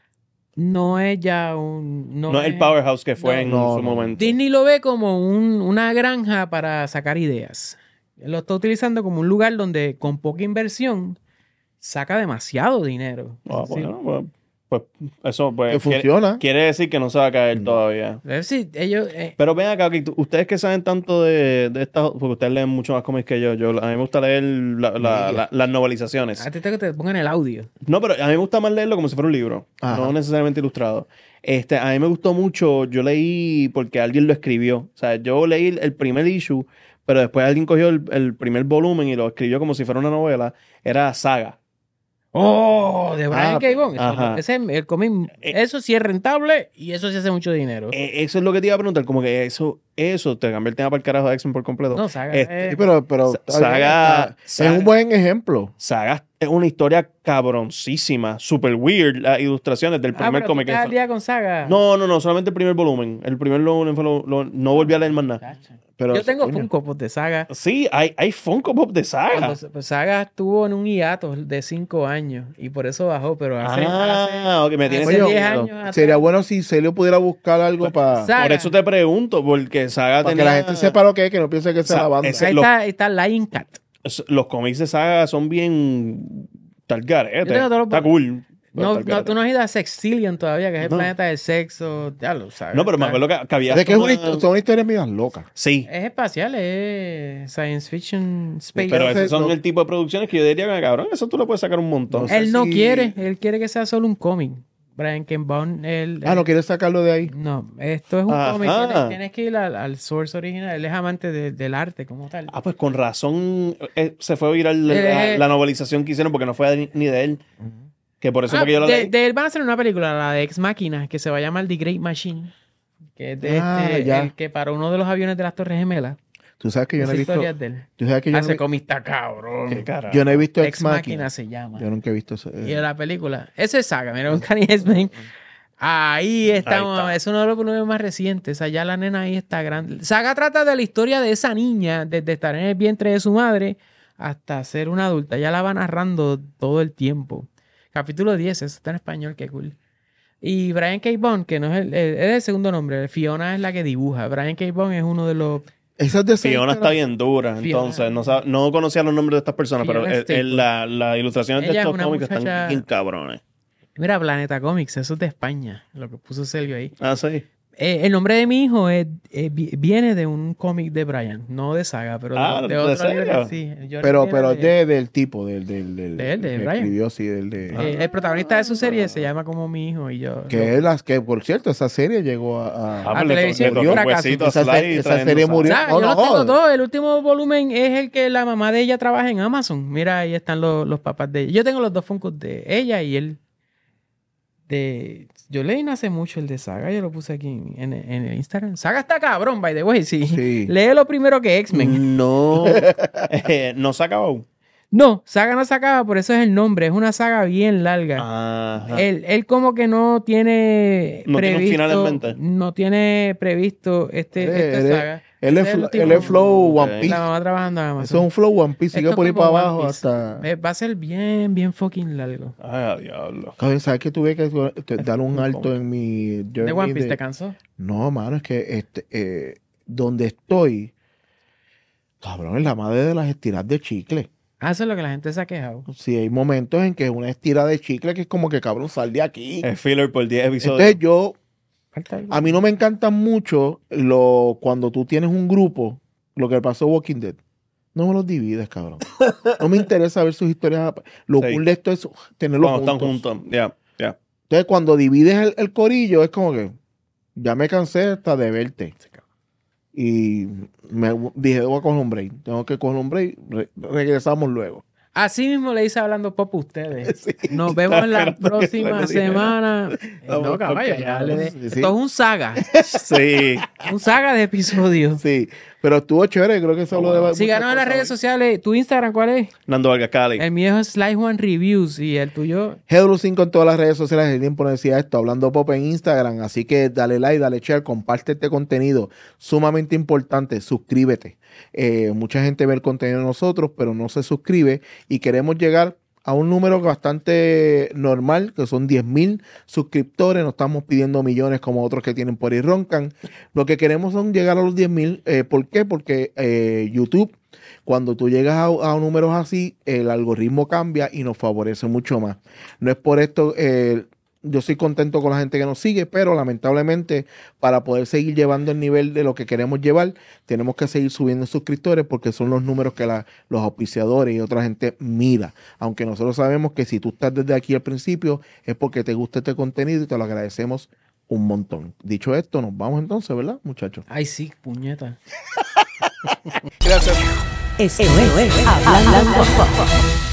No es ya un... No, No es el powerhouse que fue no, en no, su no. momento. Disney lo ve como un- una granja para sacar ideas. Lo está utilizando como un lugar donde con poca inversión saca demasiado dinero. Ah, Sí. bueno, pues, pues, eso pues, que quiere, funciona. quiere decir que no se va a caer No. todavía. Es decir, ellos... eh, Pero ven acá, que tú- ustedes que saben tanto de, de estas, porque ustedes leen mucho más cómics que yo, yo a mí me gusta leer la- la- la- las novelizaciones. a ti te, te pongan el audio. No, pero a mí me gusta más leerlo como si fuera un libro, Ajá. no necesariamente ilustrado. Este, a mí me gustó mucho, yo leí porque alguien lo escribió. O sea, yo leí el- el primer issue, pero después alguien cogió el, el primer volumen y lo escribió como si fuera una novela. Era Saga. ¡Oh! De Brian Ah, K. Vaughan. Eso- ajá. ese es el cómic. Eh, Eso sí es rentable y eso sí hace mucho dinero. Eh, eso es lo que te iba a preguntar, como que eso, eso te cambia el tema para el carajo de X-Men por completo. no, saga. este, eh, Sí, pero, pero Sa- está bien, Saga- está- Saga- es un buen ejemplo. Saga es una historia cabroncísima, super weird, las ilustraciones del ah, primer pero tú cómic. estás al día con saga. No, no, no, solamente el primer volumen. El primer volumen fue lo, lo- no volví a leer más nada. Chacho. Pero, Yo tengo coño, Funko Pop de saga. Sí, hay, hay Funko Pop de Saga. Cuando pues, Saga estuvo en un hiato de cinco años y por eso bajó, pero hace, hace, Ah, ok, me tiene hace Coño, diez sentido. años atrás, sería bueno si Celio pudiera buscar algo para Saga. Por eso te pregunto, porque Saga que tenía... la gente sepa lo que es, que no piense que sea Sa- la banda. ese- Ahí lo- está, ahí está Lion Cat. Es- Los cómics de Saga son bien... Tal garete. Yo tengo todos los- Está cool. pero No, tal no, garete. tú no has ido a Sextillion todavía, que es el No. planeta del sexo. Ya lo sabes. No, pero me Está- acuerdo que, que había... Es que es como una, una- histo- son historias medias locas. Sí, Es espacial, es science fiction space. pero Entonces, esos son no- el tipo de producciones que yo diría, cabrón, eso tú le puedes sacar un montón. No sé Él no si- quiere, él quiere que sea solo un cómic. Brian K. Vaughan, él, Ah, ¿no quieres sacarlo de ahí? no, esto es un Ajá. cómic. Tienes, tienes que ir al, al source original. Él es amante de- del arte como tal. Ah, pues con razón eh, se fue a viral la, Eh, la novelización que hicieron porque no fue ni, ni de él. Que por eso Ah, fue que yo la de, leí. de él van a hacer una película, la de Ex Machina, que se va a llamar The Great Machine. Que es de Ah, este, ya. el que paró uno de los aviones de las Torres Gemelas. Tú sabes que yo no he Esa visto. historia es de él. Tú sabes que yo, no, Hace he- cómic está cabrón. Qué carajo. yo no he visto Ex Ex Machina Machina. se llama. Yo nunca he visto eso. Y la película. Esa es saga. Mira, un Kanye X-Men. Ahí estamos. Ahí está. Es uno de los problemas más recientes. Allá la nena ahí está grande. Saga trata de la historia de esa niña, desde estar en el vientre de su madre hasta ser una adulta. Ya la va narrando todo el tiempo. Capítulo diez, eso está en español, qué cool. Y Brian K. Vaughan, que no es el, el- es el segundo nombre. Fiona es la que dibuja. Brian K. Vaughan es uno de los... Esa es de seis, Fiona está pero- bien dura, Fiona. entonces no, sab- no conocía los nombres de estas personas, Fiona pero el- Staples. el- la- las ilustraciones de Ella es estos una cómics muchacha- están bien cabrones. Mira, Planeta Comics, eso es de España, lo que puso Sergio ahí. Ah, sí. Eh, el nombre de mi hijo es, eh, vi- viene de un cómic de Brian, no de Saga, pero Ah, de, de ¿de otra serio? librería, sí. Yo Pero, viene pero de- es de, del tipo, del, del, del De él, de que Brian. escribió, sí, del de... eh, el protagonista de su serie se llama como mi hijo y yo... que lo- es las que, por cierto, esa serie llegó a... a- Ah, pues le to- televisión, le tocó un fracaso. huesito a Esa Sly se- esa trayendo serie Saga. murió. ¿Sabes? No, Yo no los tengo jodas. todos. El último volumen es el que la mamá de ella trabaja en Amazon. Mira, ahí están los, los papás de ella. Yo tengo los dos Funkos de ella y él. De... Yo leí no hace mucho el de Saga. Yo lo puse aquí en, en- en el Instagram. Saga está cabrón, by the way. Sí. Sí. Lee lo primero que X-Men. No, eh, no se acabó. No, Saga no se acaba, por eso es el nombre. Es una saga bien larga. Ajá. Él, él como que no tiene No tiene un previsto, final en mente. no tiene previsto este, Eh, esta él es- saga. Él es, Ese el fl- último- él es Flow Ok. One Piece. La mamá trabajando en Eso Amazon. es un Flow One Piece. Sigue Esto por ahí como para One abajo Piece. hasta... Eh, Va a ser bien, bien fucking largo. Ay, diablo. Cabrón, ¿sabes que tuve que te- dar un alto en mi ¿De journey One Piece de- te cansó? No, mano, es que este, eh, donde estoy, cabrón, es la madre de las estiras de chicle. Ah, eso es lo que la gente se ha quejado. Sí, hay momentos en que una estira de chicle que es como que, cabrón, sal de aquí. Es filler por diez episodios. Entonces yo, Falta algo. a mí no me encantan mucho lo, cuando tú tienes un grupo, lo que pasó Walking Dead. No me los divides, cabrón. No me interesa ver sus historias. Lo Sí. cool de esto es tenerlos Cuando están juntos. juntos. Ya, ya. Entonces, cuando divides el, el corillo, es como que ya me cansé hasta de verte. Y me dije, voy a coger un break. Tengo que coger un break. Re- regresamos luego. Así mismo le hice hablando pop a ustedes. Sí. Nos vemos en la Esperando que próxima le diga. semana. Eh, Vamos No, caballo, con ya calma. le de- Sí, sí. Esto es un saga. Sí. Un saga de episodios. Sí, pero estuvo chévere. Creo que se habló de muchas Síganos en las cosas redes hoy. sociales. ¿Tu Instagram cuál es? Nando Vargas Cali. El mío es Slice One Reviews y el tuyo. Hedru cinco en todas las redes sociales. El tiempo no decía esto. Hablando Pop en Instagram. Así que dale like, dale share, comparte este contenido. Sumamente importante. Suscríbete. Eh, mucha gente ve el contenido de nosotros, pero no se suscribe. Y queremos llegar a un número bastante normal, que son diez mil suscriptores. No estamos pidiendo millones como otros que tienen por ahí roncan. Lo que queremos son llegar a los diez mil. Eh, ¿Por qué? Porque eh, YouTube, cuando tú llegas a, a números así, el algoritmo cambia y nos favorece mucho más. No es por esto, eh, yo soy contento con la gente que nos sigue, pero lamentablemente para poder seguir llevando el nivel de lo que queremos llevar, tenemos que seguir subiendo suscriptores porque son los números que la- los auspiciadores y otra gente mira. Aunque nosotros sabemos que si tú estás desde aquí al principio es porque te gusta este contenido y te lo agradecemos un montón. Dicho esto, nos vamos entonces, ¿verdad, muchachos? Ay, sí, puñeta. Gracias. Esto es Hablando Pop.